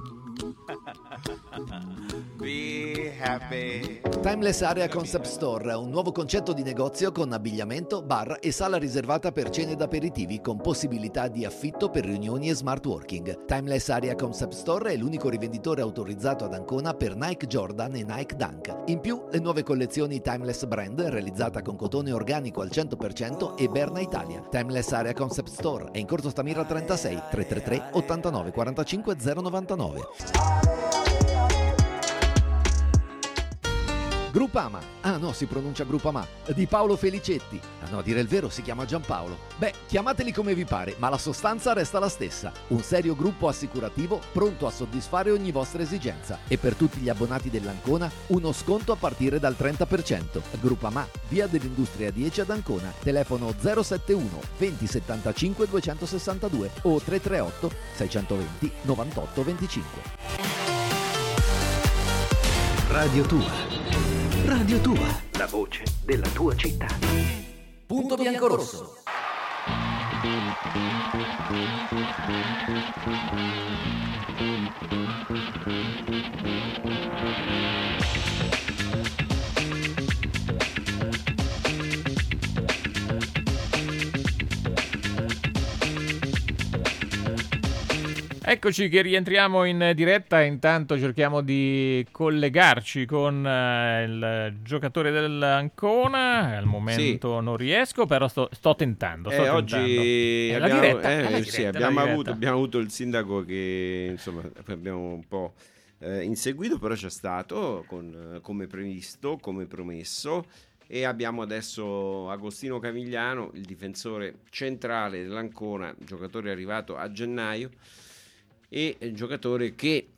Be happy. Timeless Area Concept Store, un nuovo concetto di negozio con abbigliamento, bar e sala riservata per cene ed aperitivi con possibilità di affitto per riunioni e smart working. Timeless Area Concept Store è l'unico rivenditore autorizzato ad Ancona per Nike Jordan e Nike Dunk. In più, le nuove collezioni Timeless Brand, realizzata con cotone organico al cento per cento e Berna Italia. Timeless Area Concept Store è in corso Stamira trentasei, tre tre tre ottantanove quarantacinque zero novantanove. Groupama, ah no, si pronuncia Groupama, di Paolo Felicetti. Ah no, a dire il vero si chiama Giampaolo. Beh, chiamateli come vi pare, ma la sostanza resta la stessa. Un serio gruppo assicurativo pronto a soddisfare ogni vostra esigenza. E per tutti gli abbonati dell'Ancona, uno sconto a partire dal trenta per cento. Groupama, via dell'Industria dieci ad Ancona. Telefono zero settantuno venti settantacinque duecentosessantadue o tre tre otto sei due zero novantotto venticinque. Radio Tua. Radio Tua, la voce della tua città. Punto biancorosso. Eccoci che rientriamo in diretta, intanto cerchiamo di collegarci con eh, il giocatore dell'Ancona, al momento sì. non riesco, però sto, sto tentando. Sto eh, tentando. Oggi è abbiamo, la diretta, eh, è la diretta, sì, è abbiamo, la avuto, diretta. abbiamo avuto il sindaco che insomma abbiamo un po' eh, inseguito, però c'è stato con, come previsto, come promesso. E abbiamo adesso Agostino Camigliano, il difensore centrale dell'Ancona, giocatore arrivato a gennaio e il giocatore che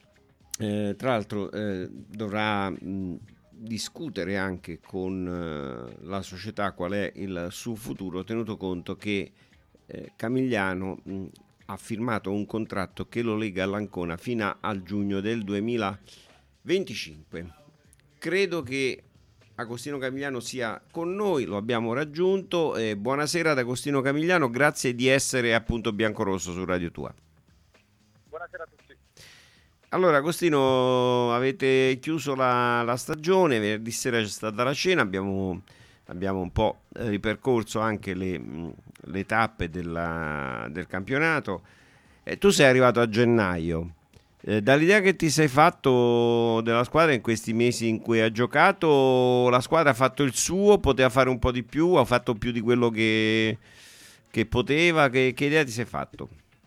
eh, tra l'altro eh, dovrà mh, discutere anche con eh, la società qual è il suo futuro, tenuto conto che eh, Camigliano mh, ha firmato un contratto che lo lega all'Ancona fino a, al giugno del duemilaventicinque. Credo che Agostino Camigliano sia con noi, lo abbiamo raggiunto. Eh, buonasera ad Agostino Camigliano, grazie di essere appunto biancorosso su Radio Tua. Buonasera a tutti. Allora Agostino, avete chiuso la, la stagione, venerdì sera c'è stata la cena, abbiamo, abbiamo un po' ripercorso anche le, le tappe della, del campionato. Eh, tu sei arrivato a gennaio. Eh, dall'idea che ti sei fatto della squadra in questi mesi in cui hai giocato, la squadra ha fatto il suo, poteva fare un po' di più, ha fatto più di quello che, che poteva, che, che idea ti sei fatto?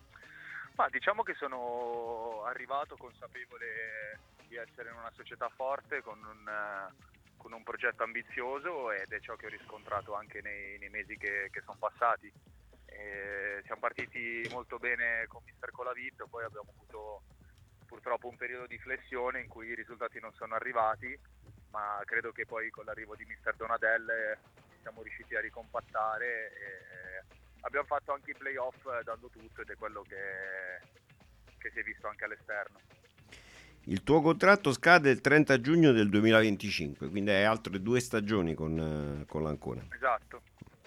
Ma diciamo che sono arrivato consapevole di essere in una società forte con un, con un progetto ambizioso, ed è ciò che ho riscontrato anche nei, nei mesi che, che sono passati. E siamo partiti molto bene con mister Colavito, poi abbiamo avuto purtroppo un periodo di flessione in cui i risultati non sono arrivati, ma credo che poi con l'arrivo di mister Donadelle siamo riusciti a ricompattare e abbiamo fatto anche i playoff dando tutto, ed è quello che, che si è visto anche all'esterno. Il tuo contratto scade il trenta giugno del duemilaventicinque, quindi hai altre due stagioni con, con l'Ancona. Esatto.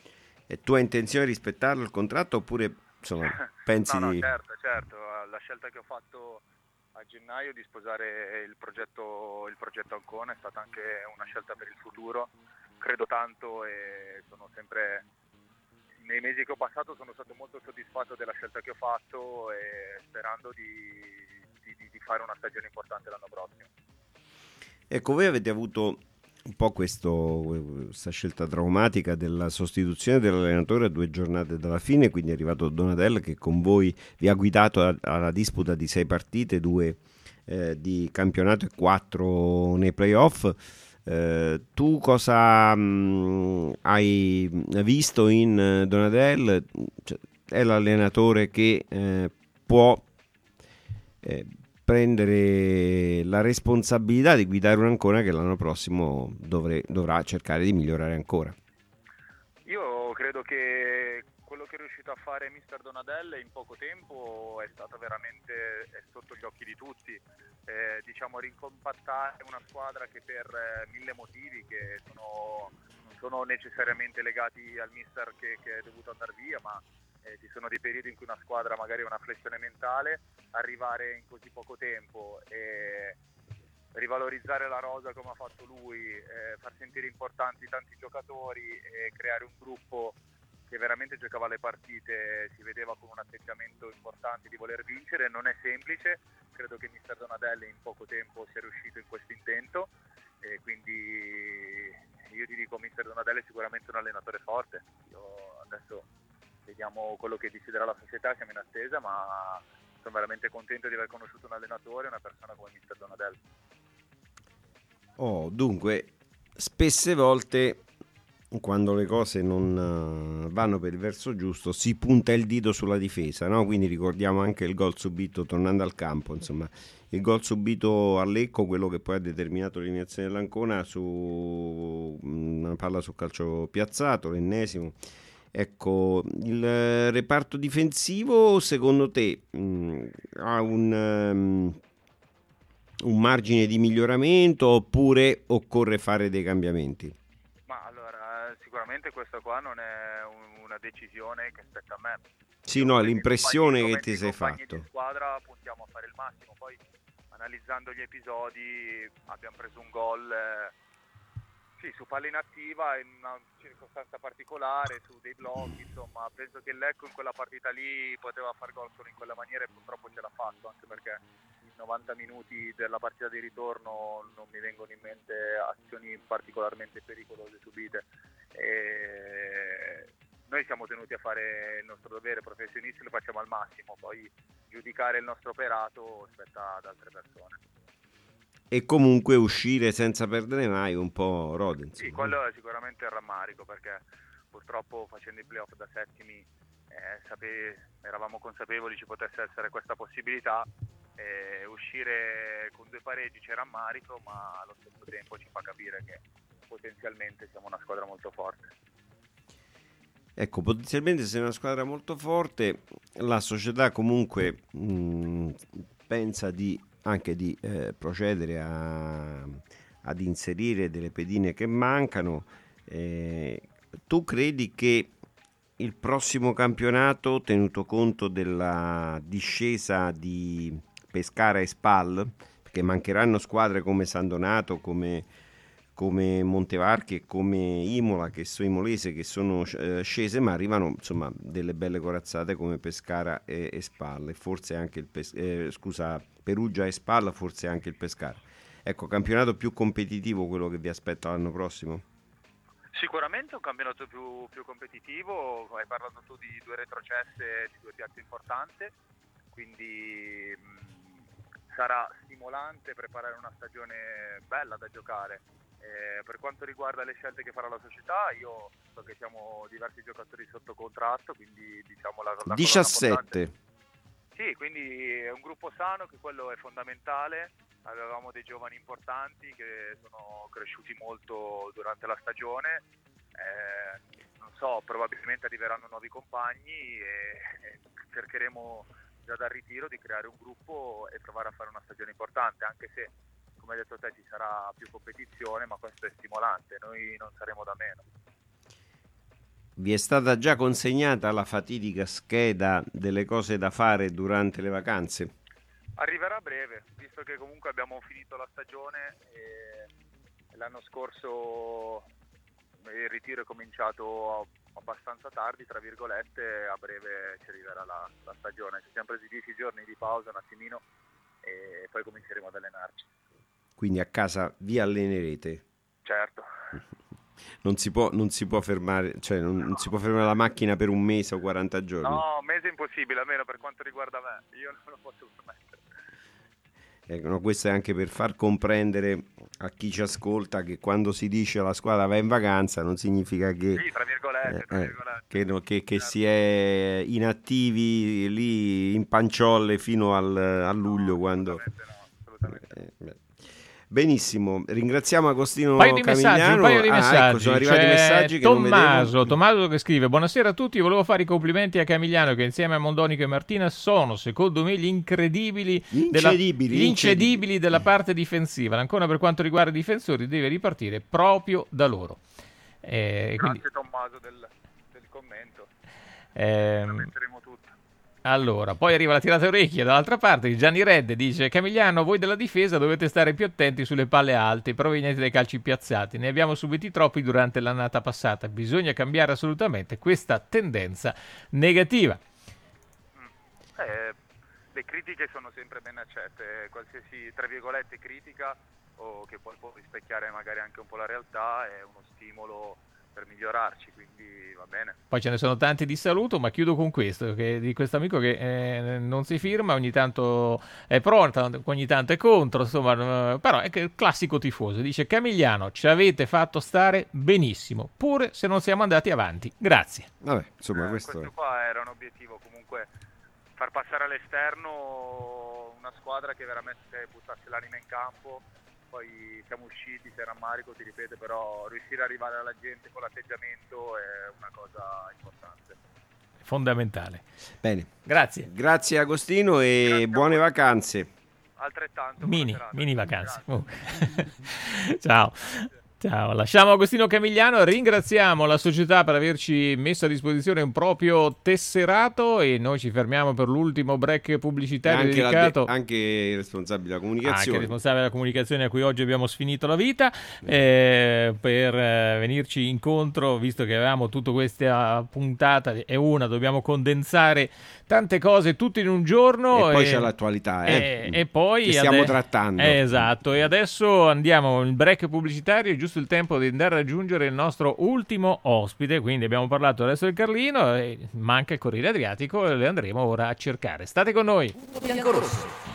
E tu hai intenzione di rispettarlo il contratto oppure insomma, pensi no, no, di... certo, certo. La scelta che ho fatto a gennaio di sposare il progetto, il progetto Ancona è stata anche una scelta per il futuro. Credo tanto e sono sempre nei mesi che ho passato sono stato molto soddisfatto della scelta che ho fatto e sperando di, di, di fare una stagione importante l'anno prossimo. Ecco, voi avete avuto un po' questo, questa scelta traumatica della sostituzione dell'allenatore a due giornate dalla fine, quindi è arrivato Donadel che con voi vi ha guidato a, alla disputa di sei partite, due eh, di campionato e quattro nei playoff. Eh, tu cosa mh, hai visto in Donadel? Cioè, è l'allenatore che eh, può eh, prendere la responsabilità di guidare un'Ancona che l'anno prossimo dovre, dovrà cercare di migliorare ancora. Io credo che quello che è riuscito a fare mister Donadel in poco tempo è stato veramente è sotto gli occhi di tutti. Eh, diciamo ricompattare una squadra che per eh, mille motivi che sono, non sono necessariamente legati al mister che, che è dovuto andare via, ma Eh, ci sono dei periodi in cui una squadra magari ha una flessione mentale, arrivare in così poco tempo e rivalorizzare la rosa come ha fatto lui, eh, far sentire importanti tanti giocatori e creare un gruppo che veramente giocava le partite, si vedeva con un atteggiamento importante di voler vincere. Non è semplice, credo che mister Donadel in poco tempo sia riuscito in questo intento e quindi io ti dico mister Donadel è sicuramente un allenatore forte. Io adesso vediamo quello che deciderà la società, siamo in attesa, ma sono veramente contento di aver conosciuto un allenatore, una persona come mister Donadel. Oh, dunque, spesse volte quando le cose non uh, vanno per il verso giusto si punta il dito sulla difesa, no? Quindi ricordiamo anche il gol subito tornando al campo, insomma, il gol subito a Lecco, quello che poi ha determinato l'eliminazione dell'Ancona su una palla su calcio piazzato, l'ennesimo. Ecco, il reparto difensivo secondo te mh, ha un, um, un margine di miglioramento oppure occorre fare dei cambiamenti? Ma allora, sicuramente questa qua non è un, una decisione che spetta a me. Sì, no, l'impressione compagni, che ti sei fatto. Di squadra puntiamo a fare il massimo, poi analizzando gli episodi abbiamo preso un gol... Eh, Sì, su palla inattiva in una circostanza particolare, su dei blocchi, insomma, penso che il Lecco in quella partita lì poteva far gol solo in quella maniera e purtroppo ce l'ha fatto, anche perché in novanta minuti della partita di ritorno non mi vengono in mente azioni particolarmente pericolose subite. E noi siamo tenuti a fare il nostro dovere, professionisti lo facciamo al massimo, poi giudicare il nostro operato spetta ad altre persone. E comunque uscire senza perdere mai un po' rode. Sì, quello è sicuramente il rammarico, perché purtroppo facendo i playoff da settimi eh, sape- eravamo consapevoli ci potesse essere questa possibilità. Eh, uscire con due pareggi c'è rammarico, ma allo stesso tempo ci fa capire che potenzialmente siamo una squadra molto forte. Ecco, potenzialmente sei una squadra molto forte, la società comunque mh, pensa di anche di eh, procedere a, ad inserire delle pedine che mancano. Eh, tu credi che il prossimo campionato, tenuto conto della discesa di Pescara e Spal, perché mancheranno squadre come San Donato, come, come Montevarchi e come Imola, che sono Imolese, che sono eh, scese, ma arrivano insomma delle belle corazzate come Pescara e, e Spal, e forse anche il Pes- eh, scusa Perugia e Spal, forse anche il Pescara. Ecco, campionato più competitivo quello che vi aspetta l'anno prossimo? Sicuramente un campionato più, più competitivo, hai parlato tu di due retrocesse, di due piazze importanti, quindi mh, sarà stimolante preparare una stagione bella da giocare. Eh, per quanto riguarda le scelte che farà la società, io so che siamo diversi giocatori sotto contratto, quindi diciamo la, la diciassette. Sì, quindi è un gruppo sano, che quello è fondamentale. Avevamo dei giovani importanti che sono cresciuti molto durante la stagione, eh, non so, probabilmente arriveranno nuovi compagni e, e cercheremo già dal ritiro di creare un gruppo e provare a fare una stagione importante, anche se, come hai detto te, ci sarà più competizione, ma questo è stimolante, noi non saremo da meno. Vi è stata già consegnata la fatidica scheda delle cose da fare durante le vacanze? Arriverà a breve, visto che comunque abbiamo finito la stagione e l'anno scorso il ritiro è cominciato abbastanza tardi, tra virgolette, a breve ci arriverà la, la stagione. Ci siamo presi dieci giorni di pausa un attimino e poi cominceremo ad allenarci. Quindi a casa vi allenerete? Certo. Non si può, non si può fermare, cioè non, non si può fermare la macchina per un mese o quaranta giorni? No, un mese è impossibile, almeno per quanto riguarda me, io non lo posso permettere. Ecco, no, questo è anche per far comprendere a chi ci ascolta che quando si dice la squadra va in vacanza non significa che, sì, tra virgolette, tra eh, virgolette. che, no, che, che si è inattivi lì in panciolle fino al, a luglio, no, quando... Assolutamente no, assolutamente. Eh, beh. Benissimo, ringraziamo Agostino un paio di Camigliano. messaggi, un paio di ah, messaggi. Ecco, sono arrivati C'è messaggi che Tommaso, non Tommaso che scrive: buonasera a tutti, volevo fare i complimenti a Camigliano che insieme a Mondonico e Martina sono secondo me gli incredibili della, Incedibili, gli incedibili della parte difensiva. Ancora per quanto riguarda i difensori deve ripartire proprio da loro. Eh, quindi, Grazie Tommaso del, del commento, ehm, lo metteremo tutto. Allora, poi arriva la tirata orecchie dall'altra parte. Gianni Redde dice: Camigliano, voi della difesa dovete stare più attenti sulle palle alte provenienti dai calci piazzati. Ne abbiamo subiti troppi durante l'annata passata. Bisogna cambiare assolutamente questa tendenza negativa. Eh, le critiche sono sempre ben accette, qualsiasi tra virgolette critica o che poi può rispecchiare magari anche un po' la realtà è uno stimolo per migliorarci, quindi va bene. Poi ce ne sono tanti di saluto, ma chiudo con questo, che di questo amico che eh, non si firma, ogni tanto è pro, ogni tanto è contro, insomma, eh, però è che il classico tifoso. Dice: Camigliano, ci avete fatto stare benissimo, pure se non siamo andati avanti. Grazie. Vabbè, insomma, Eh, questo, questo qua era un obiettivo, comunque far passare all'esterno una squadra che veramente buttasse l'anima in campo. Poi siamo usciti, c'era rammarico, ti ripeto, però riuscire ad arrivare alla gente con l'atteggiamento è una cosa importante. Fondamentale. Bene. Grazie. Grazie Agostino e Grazie buone vacanze. Altrettanto. Mini, buona serata. mini vacanze. Grazie. Oh. Ciao. Ciao, lasciamo Agostino Camigliano, ringraziamo la società per averci messo a disposizione un proprio tesserato e noi ci fermiamo per l'ultimo break pubblicitario Anche, la dedicato de- anche il responsabile della anche comunicazione. il responsabile della comunicazione a cui oggi abbiamo sfinito la vita eh, per eh, venirci incontro, visto che avevamo tutta questa puntata e una, dobbiamo condensare tante cose tutte in un giorno E poi e, c'è l'attualità, eh, e, e poi che stiamo ade- trattando. eh, esatto, e adesso andiamo in break pubblicitario, è giusto il tempo di andare a raggiungere il nostro ultimo ospite, quindi abbiamo parlato adesso del Carlino e manca il Corriere Adriatico e le andremo ora a cercare. State con noi. Biancorosso.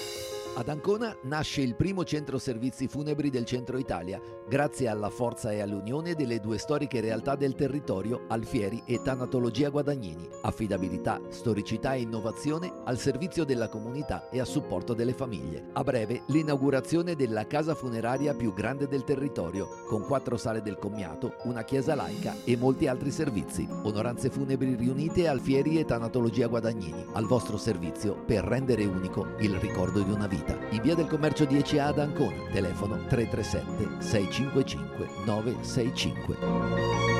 Ad Ancona nasce il primo centro servizi funebri del centro Italia, grazie alla forza e all'unione delle due storiche realtà del territorio, Alfieri e Tanatologia Guadagnini. Affidabilità, storicità e innovazione al servizio della comunità e a supporto delle famiglie. A breve l'inaugurazione della casa funeraria più grande del territorio, con quattro sale del commiato, una chiesa laica e molti altri servizi. Onoranze funebri riunite, Alfieri e Tanatologia Guadagnini, al vostro servizio per rendere unico il ricordo di una vita. In via del Commercio dieci A ad Ancona, telefono tre tre sette sei cinque cinque nove sei cinque.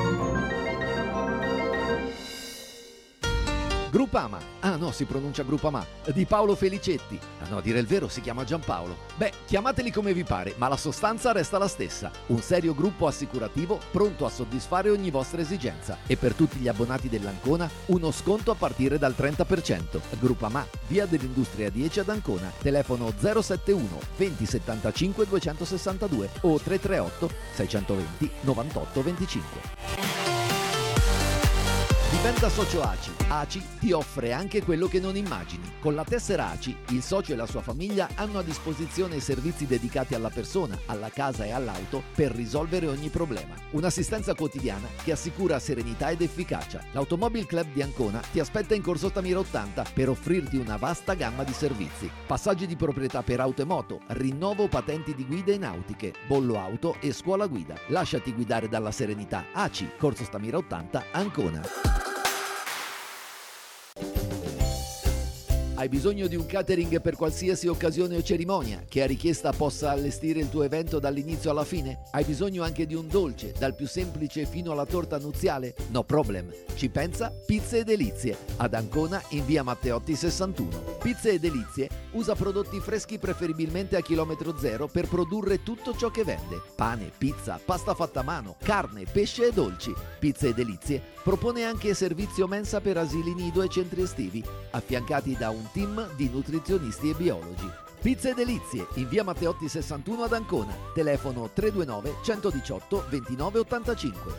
Gruppama, ah no, si pronuncia Gruppama, di Paolo Felicetti. Ah no, a dire il vero si chiama Giampaolo. Beh, chiamateli come vi pare, ma la sostanza resta la stessa. Un serio gruppo assicurativo pronto a soddisfare ogni vostra esigenza. E per tutti gli abbonati dell'Ancona, uno sconto a partire dal trenta per cento. Gruppama, via dell'Industria dieci ad Ancona, telefono zero sette uno venti settantacinque duecentosessantadue o tre tre otto sei due zero novantotto venticinque. Diventa socio A C I. A C I ti offre anche quello che non immagini. Con la tessera A C I, il socio e la sua famiglia hanno a disposizione servizi dedicati alla persona, alla casa e all'auto per risolvere ogni problema. Un'assistenza quotidiana che assicura serenità ed efficacia. L'Automobile Club di Ancona ti aspetta in Corso Tamira ottanta per offrirti una vasta gamma di servizi. Passaggi di proprietà per auto e moto, rinnovo patenti di guida e nautiche, bollo auto e scuola guida. Lasciati guidare dalla serenità. A C I, Corso Stamira ottanta, Ancona. Hai bisogno di un catering per qualsiasi occasione o cerimonia che a richiesta possa allestire il tuo evento dall'inizio alla fine? Hai bisogno anche di un dolce, dal più semplice fino alla torta nuziale? No problem. Ci pensa Pizze e Delizie, ad Ancona in via Matteotti sessantuno. Pizze e Delizie usa prodotti freschi preferibilmente a chilometro zero per produrre tutto ciò che vende. Pane, pizza, pasta fatta a mano, carne, pesce e dolci. Pizze e Delizie propone anche servizio mensa per asili nido e centri estivi, affiancati da un team di nutrizionisti e biologi. Pizze e Delizie in via Matteotti sessantuno ad Ancona. Telefono tre due nove uno uno otto due nove otto cinque.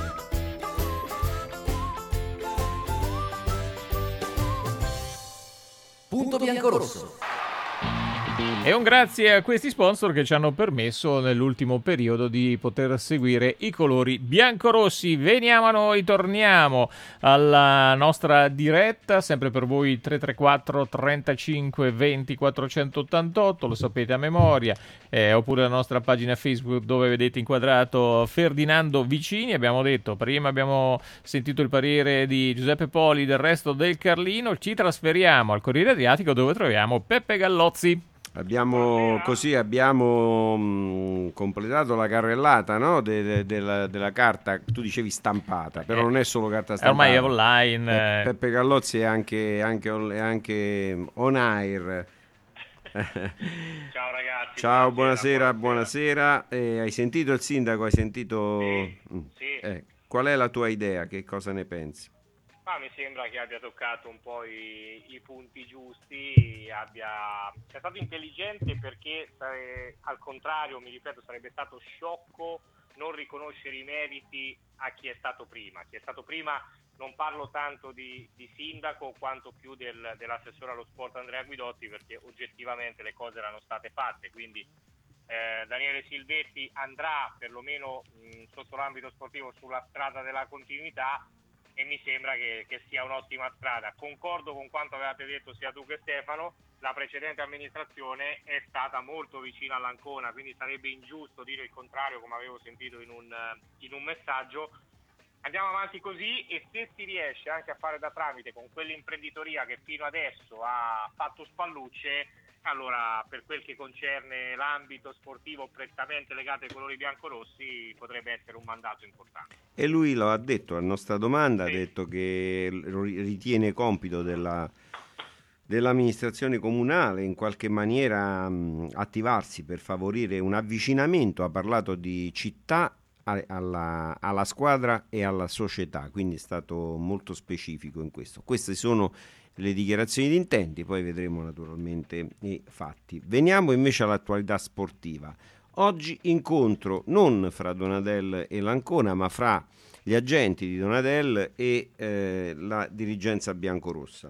Punto biancorosso. E un grazie a questi sponsor che ci hanno permesso nell'ultimo periodo di poter seguire i colori biancorossi. Veniamo a noi, torniamo alla nostra diretta, sempre per voi tre tre quattro trentacinque venti quattrocentottantotto, lo sapete a memoria, eh, oppure la nostra pagina Facebook dove vedete inquadrato Ferdinando Vicini. Abbiamo detto, prima abbiamo sentito il parere di Giuseppe Poli del Resto del Carlino, ci trasferiamo al Corriere Adriatico dove troviamo Peppe Gallozzi. Abbiamo così abbiamo mh, completato la carrellata, no? de, de, de la, della carta, tu dicevi stampata, però eh, non è solo carta stampata. Ormai è online. Eh, Peppe Gallozzi è anche, anche, è anche on air. Ciao ragazzi. Ciao, buonasera, buonasera. buonasera. Eh, hai sentito il sindaco? Hai sentito? Sì, sì. Eh, qual è la tua idea? Che cosa ne pensi? Ma mi sembra che abbia toccato un po' i, i punti giusti, abbia, sia stato intelligente perché sare, al contrario, mi ripeto, sarebbe stato sciocco non riconoscere i meriti a chi è stato prima. Chi è stato prima non parlo tanto di, di sindaco quanto più del, dell'assessore allo sport Andrea Guidotti, perché oggettivamente le cose erano state fatte, quindi eh, Daniele Silvetti andrà perlomeno mh, sotto l'ambito sportivo sulla strada della continuità. E mi sembra che, che sia un'ottima strada. Concordo con quanto avevate detto sia tu che Stefano, la precedente amministrazione è stata molto vicina all'Ancona, quindi sarebbe ingiusto dire il contrario, come avevo sentito in un, in un messaggio. Andiamo avanti così e se si riesce anche a fare da tramite con quell'imprenditoria che fino adesso ha fatto spallucce, allora per quel che concerne l'ambito sportivo prettamente legato ai colori biancorossi potrebbe essere un mandato importante. E lui lo ha detto a nostra domanda, sì. Ha detto che ritiene compito della, dell'amministrazione comunale in qualche maniera mh, attivarsi per favorire un avvicinamento, ha parlato di città alla, alla squadra e alla società, quindi è stato molto specifico in questo. Queste sono le dichiarazioni di intenti, poi vedremo naturalmente i fatti. Veniamo invece all'attualità sportiva. Oggi incontro non fra Donadel e l'Ancona, ma fra gli agenti di Donadel e eh, la dirigenza biancorossa.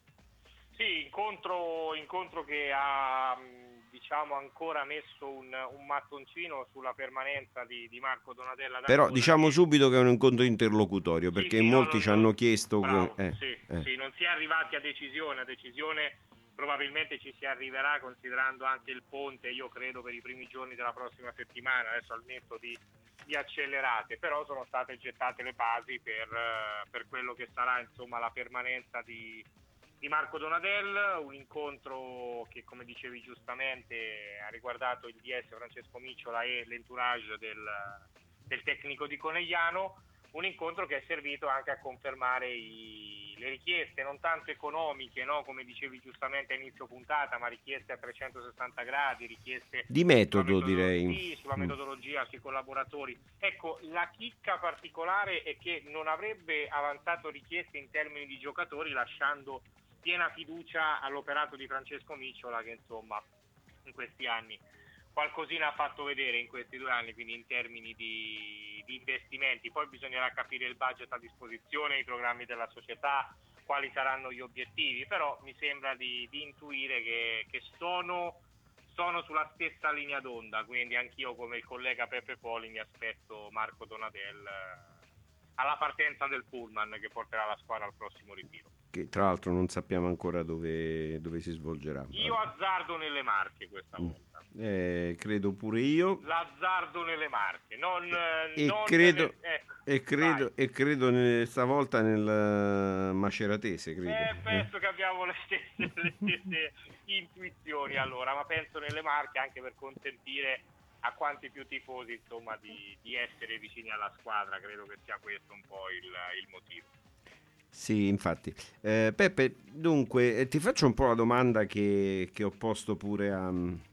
Sì, incontro, incontro che ha diciamo ancora messo un, un mattoncino sulla permanenza di, di Marco Donadella. Però diciamo subito che è un incontro interlocutorio, perché sì, sì, molti no, ci no, hanno chiesto bravo, che, eh, sì, eh. sì, non si è arrivati a decisione, a decisione probabilmente ci si arriverà considerando anche il ponte, io credo per i primi giorni della prossima settimana, adesso al netto di, di accelerate, però sono state gettate le basi per, per quello che sarà insomma la permanenza di di Marco Donadel, un incontro che come dicevi giustamente ha riguardato il D S Francesco Micciola e l'entourage del, del tecnico di Conegliano, un incontro che è servito anche a confermare i, le richieste non tanto economiche, no? Come dicevi giustamente a inizio puntata, ma richieste a trecentosessanta gradi, richieste di metodo direi sì, sulla metodologia, sui collaboratori. Ecco, la chicca particolare è che non avrebbe avanzato richieste in termini di giocatori, lasciando piena fiducia all'operato di Francesco Micciola, che insomma in questi anni qualcosina ha fatto vedere in questi due anni, quindi in termini di, di investimenti. Poi bisognerà capire il budget a disposizione, i programmi della società, quali saranno gli obiettivi, però mi sembra di, di intuire che, che sono, sono sulla stessa linea d'onda, quindi anch'io come il collega Peppe Poli mi aspetto Marco Donadel alla partenza del pullman che porterà la squadra al prossimo ritiro. che tra l'altro non sappiamo ancora dove, dove si svolgerà. Io azzardo nelle Marche questa volta. Eh, credo pure io. L'azzardo nelle Marche, non, E non credo, nelle- ecco, e credo, e credo ne- stavolta nel eh, Maceratese, credo. eh, penso che abbiamo le stesse, le stesse intuizioni allora, ma penso nelle Marche anche per consentire a quanti più tifosi insomma di, di essere vicini alla squadra, credo che sia questo un po' il, il motivo. Sì, infatti. Eh, Peppe, dunque, eh, ti faccio un po' la domanda che, che ho posto pure a,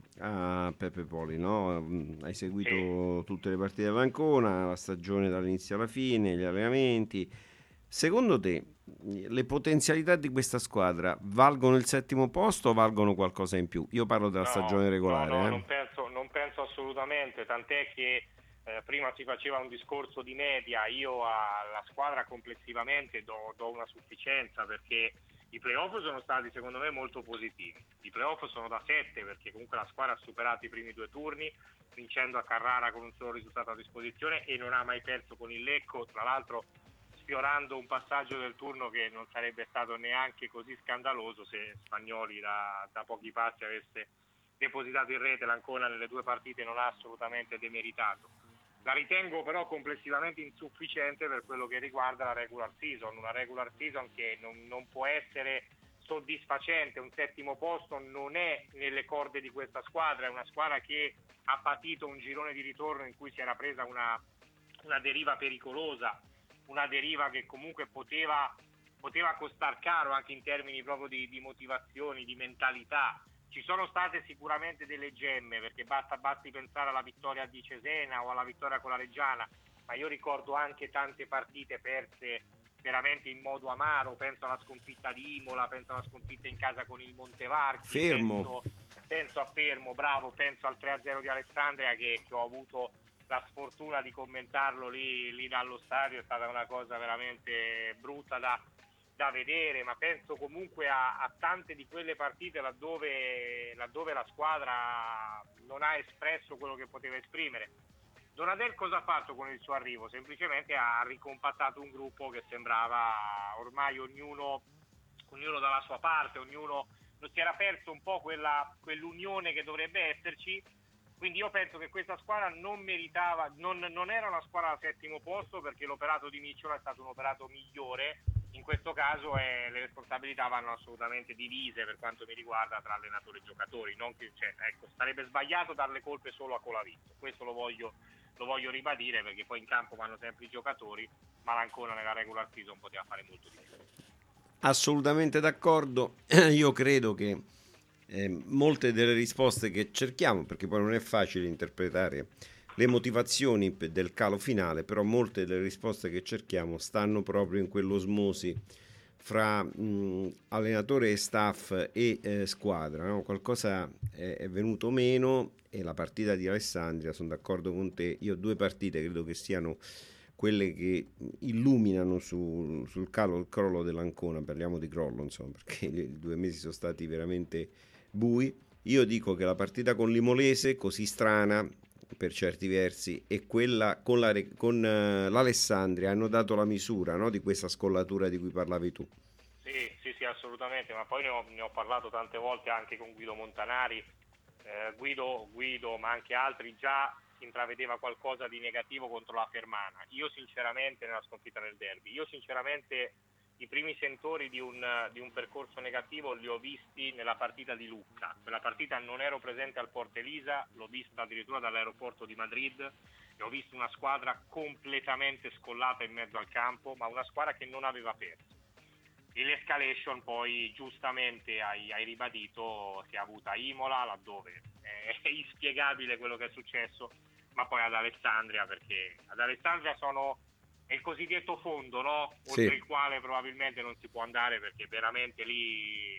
a Peppe Poli, no? Mm, Hai seguito tutte le partite dell'Ancona, la stagione dall'inizio alla fine, gli allenamenti. Secondo te, le potenzialità di questa squadra valgono il settimo posto o valgono qualcosa in più? Io parlo della No, stagione regolare. No, no, eh. non penso, non penso assolutamente, tant'è che eh, prima si faceva un discorso di media, io alla squadra complessivamente do, do una sufficienza perché i playoff sono stati secondo me molto positivi, i playoff sono da sette perché comunque la squadra ha superato i primi due turni vincendo a Carrara con un solo risultato a disposizione e non ha mai perso con il Lecco, tra l'altro sfiorando un passaggio del turno che non sarebbe stato neanche così scandaloso se Spagnoli da, da pochi passi avesse depositato in rete. L'Ancona nelle due partite non ha assolutamente demeritato. La ritengo però complessivamente insufficiente per quello che riguarda la regular season, una regular season che non, non può essere soddisfacente, un settimo posto non è nelle corde di questa squadra, è una squadra che ha patito un girone di ritorno in cui si era presa una, una deriva pericolosa, una deriva che comunque poteva, poteva costar caro anche in termini proprio di, di motivazioni, di mentalità. Ci sono state sicuramente delle gemme, perché basta basti pensare alla vittoria di Cesena o alla vittoria con la Reggiana, ma io ricordo anche tante partite perse veramente in modo amaro, penso alla sconfitta di Imola, penso alla sconfitta in casa con il Montevarchi, Fermo. Penso, penso a Fermo, bravo, penso al tre a zero di Alessandria che, che ho avuto la sfortuna di commentarlo lì, lì dallo stadio, è stata una cosa veramente brutta da, da vedere, ma penso comunque a, a tante di quelle partite laddove, laddove la squadra non ha espresso quello che poteva esprimere. Donadel cosa ha fatto con il suo arrivo? Semplicemente ha ricompattato un gruppo che sembrava ormai ognuno, ognuno dalla sua parte, ognuno non si era perso un po' quella, quell'unione che dovrebbe esserci. Quindi io penso che questa squadra non meritava, non, non era una squadra al settimo posto perché l'operato di Micciola è stato un operato migliore. In questo caso eh, le responsabilità vanno assolutamente divise per quanto mi riguarda tra allenatori e giocatori. Non che, cioè, ecco, sarebbe sbagliato dar le colpe solo a Colavito. Questo lo voglio, lo voglio ribadire perché poi in campo vanno sempre i giocatori, ma l'Ancona nella regular season poteva fare molto di più. Assolutamente d'accordo. Io credo che Eh, molte delle risposte che cerchiamo, perché poi non è facile interpretare le motivazioni del calo finale, però molte delle risposte che cerchiamo stanno proprio in quell'osmosi fra mh, allenatore e staff e eh, squadra, no? Qualcosa è, è venuto meno e la partita di Alessandria, sono d'accordo con te, io due partite credo che siano quelle che illuminano su, sul calo, il crollo dell'Ancona, parliamo di crollo insomma, perché i due mesi sono stati veramente bui. Io dico che la partita con l'Imolese, così strana per certi versi, e quella con, la, con uh, l'Alessandria hanno dato la misura, no, di questa scollatura di cui parlavi tu. Sì, sì, sì, assolutamente, ma poi ne ho, ne ho parlato tante volte anche con Guido Montanari, eh, Guido, Guido, ma anche altri, già si intravedeva qualcosa di negativo contro la Fermana. Io sinceramente, nella sconfitta del derby, io sinceramente i primi sentori di un, di un percorso negativo li ho visti nella partita di Lucca. Quella partita non ero presente al Porta Elisa, l'ho vista addirittura dall'aeroporto di Madrid e ho visto una squadra completamente scollata in mezzo al campo, ma una squadra che non aveva perso. E l'escalation poi giustamente hai, hai ribadito, si è avuta a Imola, laddove è inspiegabile quello che è successo, ma poi ad Alessandria, perché ad Alessandria sono... è il cosiddetto fondo, no? Oltre sì. il quale probabilmente non si può andare perché veramente lì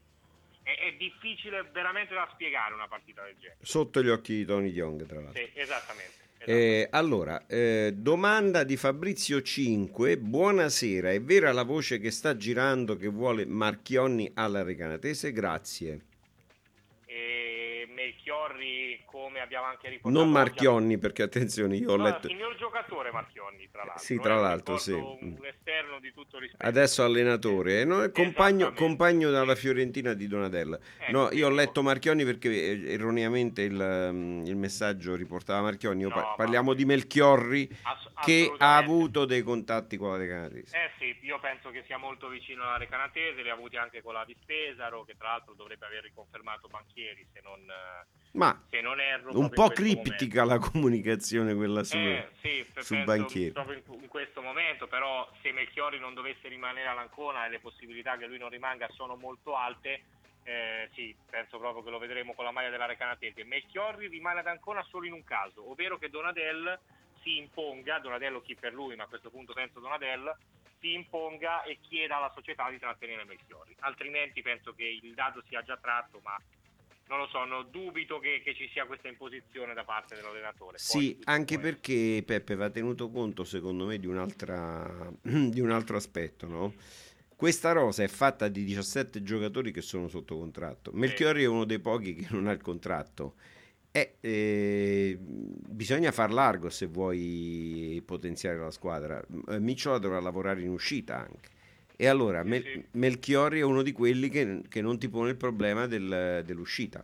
è, è difficile veramente da spiegare una partita del genere. Sotto gli occhi di Tony Young, tra l'altro. Sì, esattamente. esattamente. Eh, allora, eh, domanda di Fabrizio cinque. Buonasera, è vera la voce che sta girando che vuole Marchionni alla Recanatese? Grazie. E Melchiorri, come abbiamo anche riportato Non oggi, Marchionni, perché attenzione, io ho No, letto... il mio giocatore Marchionni, tra l'altro. Sì, tra eh, l'altro, ricordo sì. Un esterno di tutto rispetto. Adesso allenatore, eh, no, è compagno, compagno dalla Fiorentina di Donatella. Ecco, No, io ho letto Marchionni perché eh, erroneamente il, um, il messaggio riportava Marchionni. Io No, pa- ma- parliamo di Melchiorri Ass- che ha avuto dei contatti con la De Canatesi. Eh sì, io penso che sia molto vicino alla Recanatese, li ha avuti anche con la Vispesaro, che tra l'altro dovrebbe aver riconfermato Banchieri, se non, Ma se non erro. un proprio po' in questo criptica la comunicazione quella su, Eh, sì, per- su penso Banchieri. proprio in, in questo momento, però se Melchiorri non dovesse rimanere all'Ancona e le possibilità che lui non rimanga sono molto alte, eh, sì, penso proprio che lo vedremo con la maglia della Recanatese. Melchiorri rimane ad Ancona solo in un caso, ovvero che Donadel si imponga, Donadello chi per lui, ma a questo punto penso Donadel, si imponga e chieda alla società di trattenere Melchiorri, altrimenti penso che il dato sia già tratto, ma non lo so, no, dubito che, che ci sia questa imposizione da parte dell'allenatore. Sì, Poi, anche perché Peppe va tenuto conto secondo me di un'altra di un altro aspetto, no? Questa rosa è fatta di diciassette giocatori che sono sotto contratto. Melchiorri è uno dei pochi che non ha il contratto. E, eh, bisogna far largo se vuoi potenziare la squadra. Eh, Micciola dovrà lavorare in uscita anche. E allora Sì, Mel- sì. Melchiorri è uno di quelli che, che non ti pone il problema del- dell'uscita.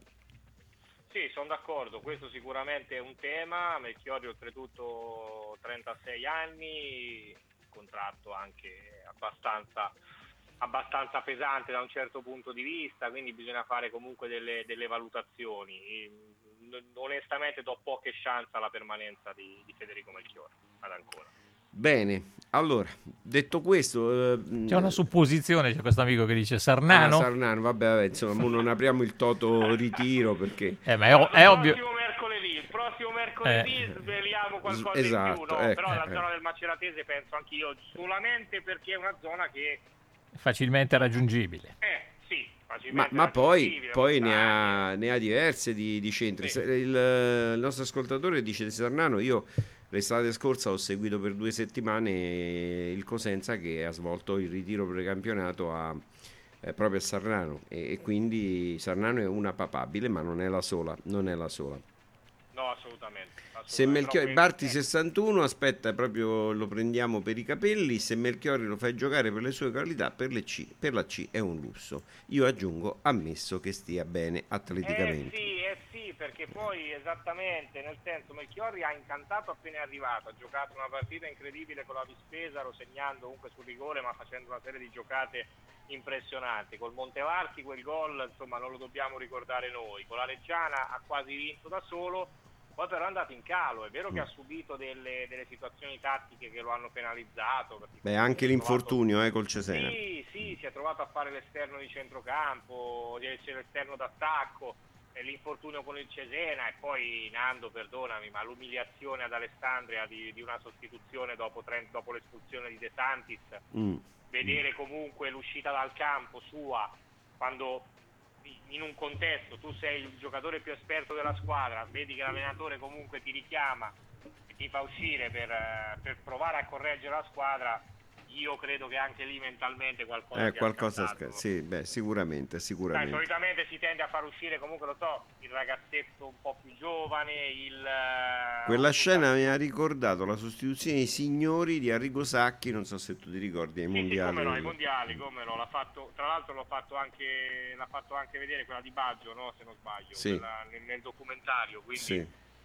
Sì, sono d'accordo, questo sicuramente è un tema. Melchiorri oltretutto trentasei anni, contratto anche abbastanza, abbastanza pesante da un certo punto di vista, quindi bisogna fare comunque delle, delle valutazioni. E, onestamente do poche chance alla permanenza di, di Federico Melchiorri ad Ancona. Bene, allora, detto questo... eh, C'è una supposizione, c'è questo amico che dice Sarnano. Ah, Sarnano, vabbè, vabbè, insomma, mo non apriamo il toto ritiro perché... Eh, ma è, o- è ovvio. Il prossimo mercoledì, il prossimo mercoledì Eh. sveliamo qualcosa Esatto, in più, no? ecco, Però la eh. zona del Maceratese penso anch'io, solamente perché è una zona che, Facilmente raggiungibile. eh, sì, Ma, facilmente ma poi, raggiungibile, poi ne, montagna. ha, ne ha diverse di, di centri. Sì. Se- Il, il nostro ascoltatore dice di Sarnano, io l'estate scorsa ho seguito per due settimane il Cosenza che ha svolto il ritiro precampionato a, eh, proprio a Sarnano e, e quindi Sarnano è una papabile, ma non è la sola, non è la sola. No, assolutamente. Se Melchiorri, Però Barti sessantuno, aspetta, proprio lo prendiamo per i capelli. Se Melchiorri lo fai giocare per le sue qualità, per, le C, per la C è un lusso. Io aggiungo, ammesso che stia bene atleticamente. Eh sì, eh sì, perché poi esattamente, nel senso Melchiorri ha incantato appena è arrivato, ha giocato una partita incredibile con la Vispesaro, segnando comunque sul rigore ma facendo una serie di giocate impressionanti. Col Montevarchi quel gol, insomma, non lo dobbiamo ricordare noi. Con la Reggiana ha quasi vinto da solo. Poi però è andato in calo, è vero che ha subito delle, delle situazioni tattiche che lo hanno penalizzato. perché Beh, anche si è trovato- l'infortunio eh, col Cesena. Sì, sì, si è trovato a fare l'esterno di centrocampo, c'è l'esterno d'attacco, e l'infortunio con il Cesena e poi Nando, perdonami, ma l'umiliazione ad Alessandria di, di una sostituzione dopo, tre- dopo l'espulsione di De Santis, Mm. vedere comunque l'uscita dal campo sua quando in un contesto tu sei il giocatore più esperto della squadra, vedi che l'allenatore comunque ti richiama e ti fa uscire per, eh, per provare a correggere la squadra, io credo che anche lì mentalmente qualcosa Eh, sia qualcosa scattato. sca- sì, beh, sicuramente, Dai, sicuramente. solitamente si tende a far uscire comunque, lo so, il ragazzetto un po' più giovane, il... eh, Quella scena mi ha ricordato la sostituzione dei signori di Arrigo Sacchi, non so se tu ti ricordi, ai Sì, sì, mondiali. come no, ai mondiali, come no, l'ha fatto, tra l'altro l'ho fatto anche, l'ha fatto anche vedere quella di Baggio, no, se non sbaglio, Sì. quella nel, nel documentario, quindi Sì.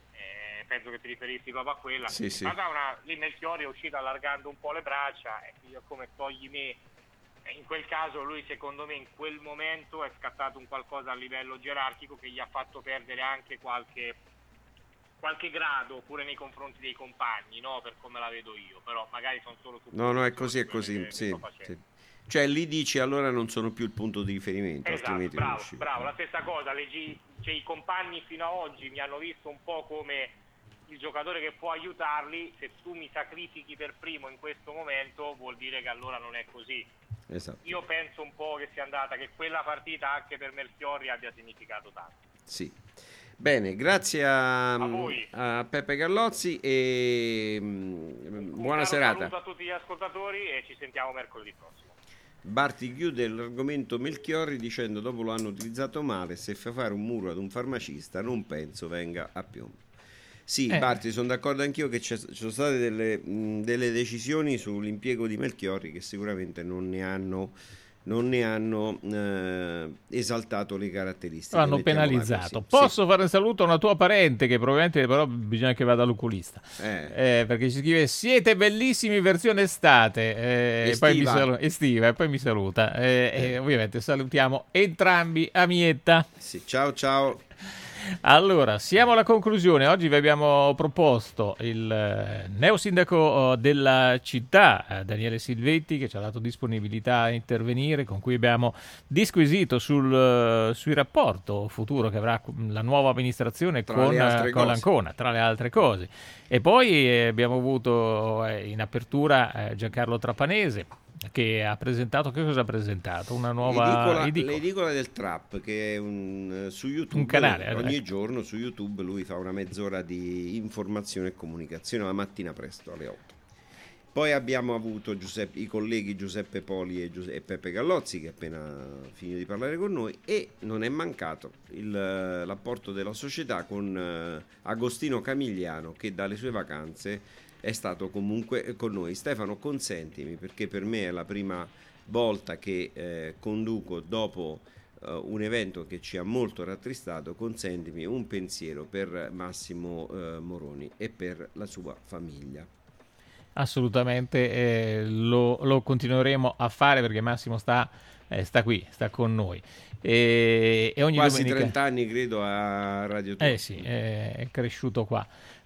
eh, penso che ti riferissi proprio a quella. Sì, sì. Ma da una, lì Melchiorri è uscito allargando un po' le braccia, e io come togli me, eh, in quel caso lui secondo me in quel momento è scattato un qualcosa a livello gerarchico che gli ha fatto perdere anche qualche qualche grado pure nei confronti dei compagni, no, per come la vedo io, però magari sono solo su No, no, è così, è così, sì, sì. Cioè lì dici allora non sono più il punto di riferimento, Esatto, altrimenti non bravo, uscivo. bravo, la stessa cosa, le G- cioè, i compagni fino ad oggi mi hanno visto un po' come il giocatore che può aiutarli, se tu mi sacrifichi per primo in questo momento vuol dire che allora non è così. Esatto, Io penso un po' che sia andata, che quella partita anche per Melchiorri abbia significato tanto. sì. Bene, grazie a, A voi. a Peppe Gallozzi e mm, buona Un serata. saluto a tutti gli ascoltatori e ci sentiamo mercoledì prossimo. Barti chiude l'argomento Melchiorri dicendo: dopo lo hanno utilizzato male, se fa fare un muro ad un farmacista non penso venga a piombo. Sì, eh. Barti, sono d'accordo anch'io che ci sono state delle, mh, delle decisioni sull'impiego di Melchiorri che sicuramente non ne hanno non ne hanno eh, esaltato le caratteristiche. Lo hanno penalizzato. Posso sì. fare un saluto a una tua parente che probabilmente però bisogna che vada all'oculista, eh. Eh, perché ci scrive: siete bellissimi versione estate, eh, estiva. E poi mi saluta, estiva e poi mi saluta eh, eh. E ovviamente salutiamo entrambi Amietta. Sì, ciao ciao. Allora, siamo alla conclusione. Oggi vi abbiamo proposto il eh, neosindaco della città, eh, Daniele Silvetti, che ci ha dato disponibilità a intervenire, con cui abbiamo disquisito sul, uh, sul rapporto futuro che avrà la nuova amministrazione tra con, uh, con l'Ancona, tra le altre cose. E poi eh, abbiamo avuto eh, in apertura eh, Giancarlo Trapanese, che ha presentato, che cosa ha presentato? Una nuova edicola, edicola. l'edicola del Trap, che è un, su YouTube, un canale, ogni ecco. giorno su YouTube lui fa una mezz'ora di informazione e comunicazione la mattina presto alle otto. Poi abbiamo avuto Giuseppe, i colleghi Giuseppe Poli e, Giuseppe, e Peppe Gallozzi, che appena finito di parlare con noi, e non è mancato il, l'apporto della società con uh, Agostino Camigliano, che dalle sue vacanze è stato comunque con noi. Stefano, consentimi, perché per me è la prima volta che eh, conduco dopo uh, un evento che ci ha molto rattristato, consentimi un pensiero per Massimo uh, Moroni e per la sua famiglia. Assolutamente, eh, lo, lo continueremo a fare perché Massimo sta, eh, sta qui, sta con noi. E, e ogni quasi domenica... trenta anni credo a Radio Tour. Eh sì, è, è cresciuto qua.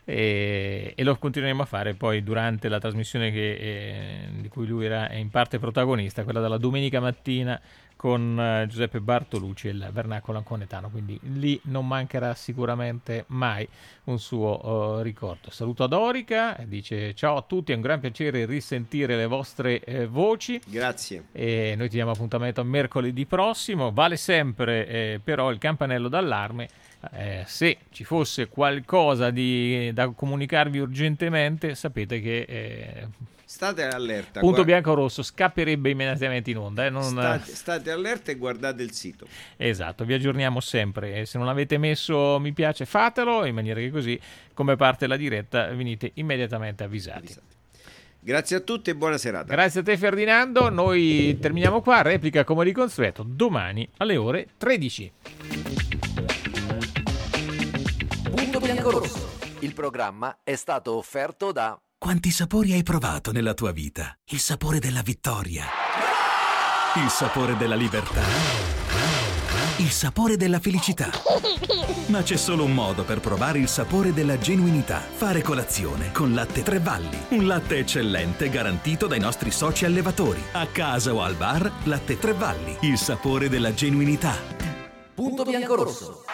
E, e lo continueremo a fare poi durante la trasmissione che, eh, di cui lui era in parte protagonista, quella della domenica mattina con uh, Giuseppe Bartolucci e il Vernacolo Anconetano, quindi lì non mancherà sicuramente mai un suo uh, ricordo. Saluto ad Orica, dice: ciao a tutti, è un gran piacere risentire le vostre eh, voci. Grazie. E noi ti diamo appuntamento a mercoledì prossimo. Vale sempre eh, però il campanello d'allarme. Eh, se ci fosse qualcosa di, da comunicarvi urgentemente, sapete che eh, state allerta. Punto guarda... Bianco Rosso scapperebbe immediatamente in onda. Eh, non... state, state allerta e guardate il sito. Esatto, vi aggiorniamo sempre. E se non avete messo mi piace, fatelo, in maniera che così, come parte la diretta, venite immediatamente avvisati. avvisati. Grazie a tutti e buona serata. Grazie a te Ferdinando, noi terminiamo qua. Replica come di consueto domani alle ore tredici. Punto Bianco Rosso. Il programma è stato offerto da... Quanti sapori hai provato nella tua vita? Il sapore della vittoria, il sapore della libertà, il sapore della felicità. Ma c'è solo un modo per provare il sapore della genuinità: fare colazione con Latte Tre Valli. Un latte eccellente garantito dai nostri soci allevatori. A casa o al bar, Latte Tre Valli, il sapore della genuinità. Punto Bianco Rosso.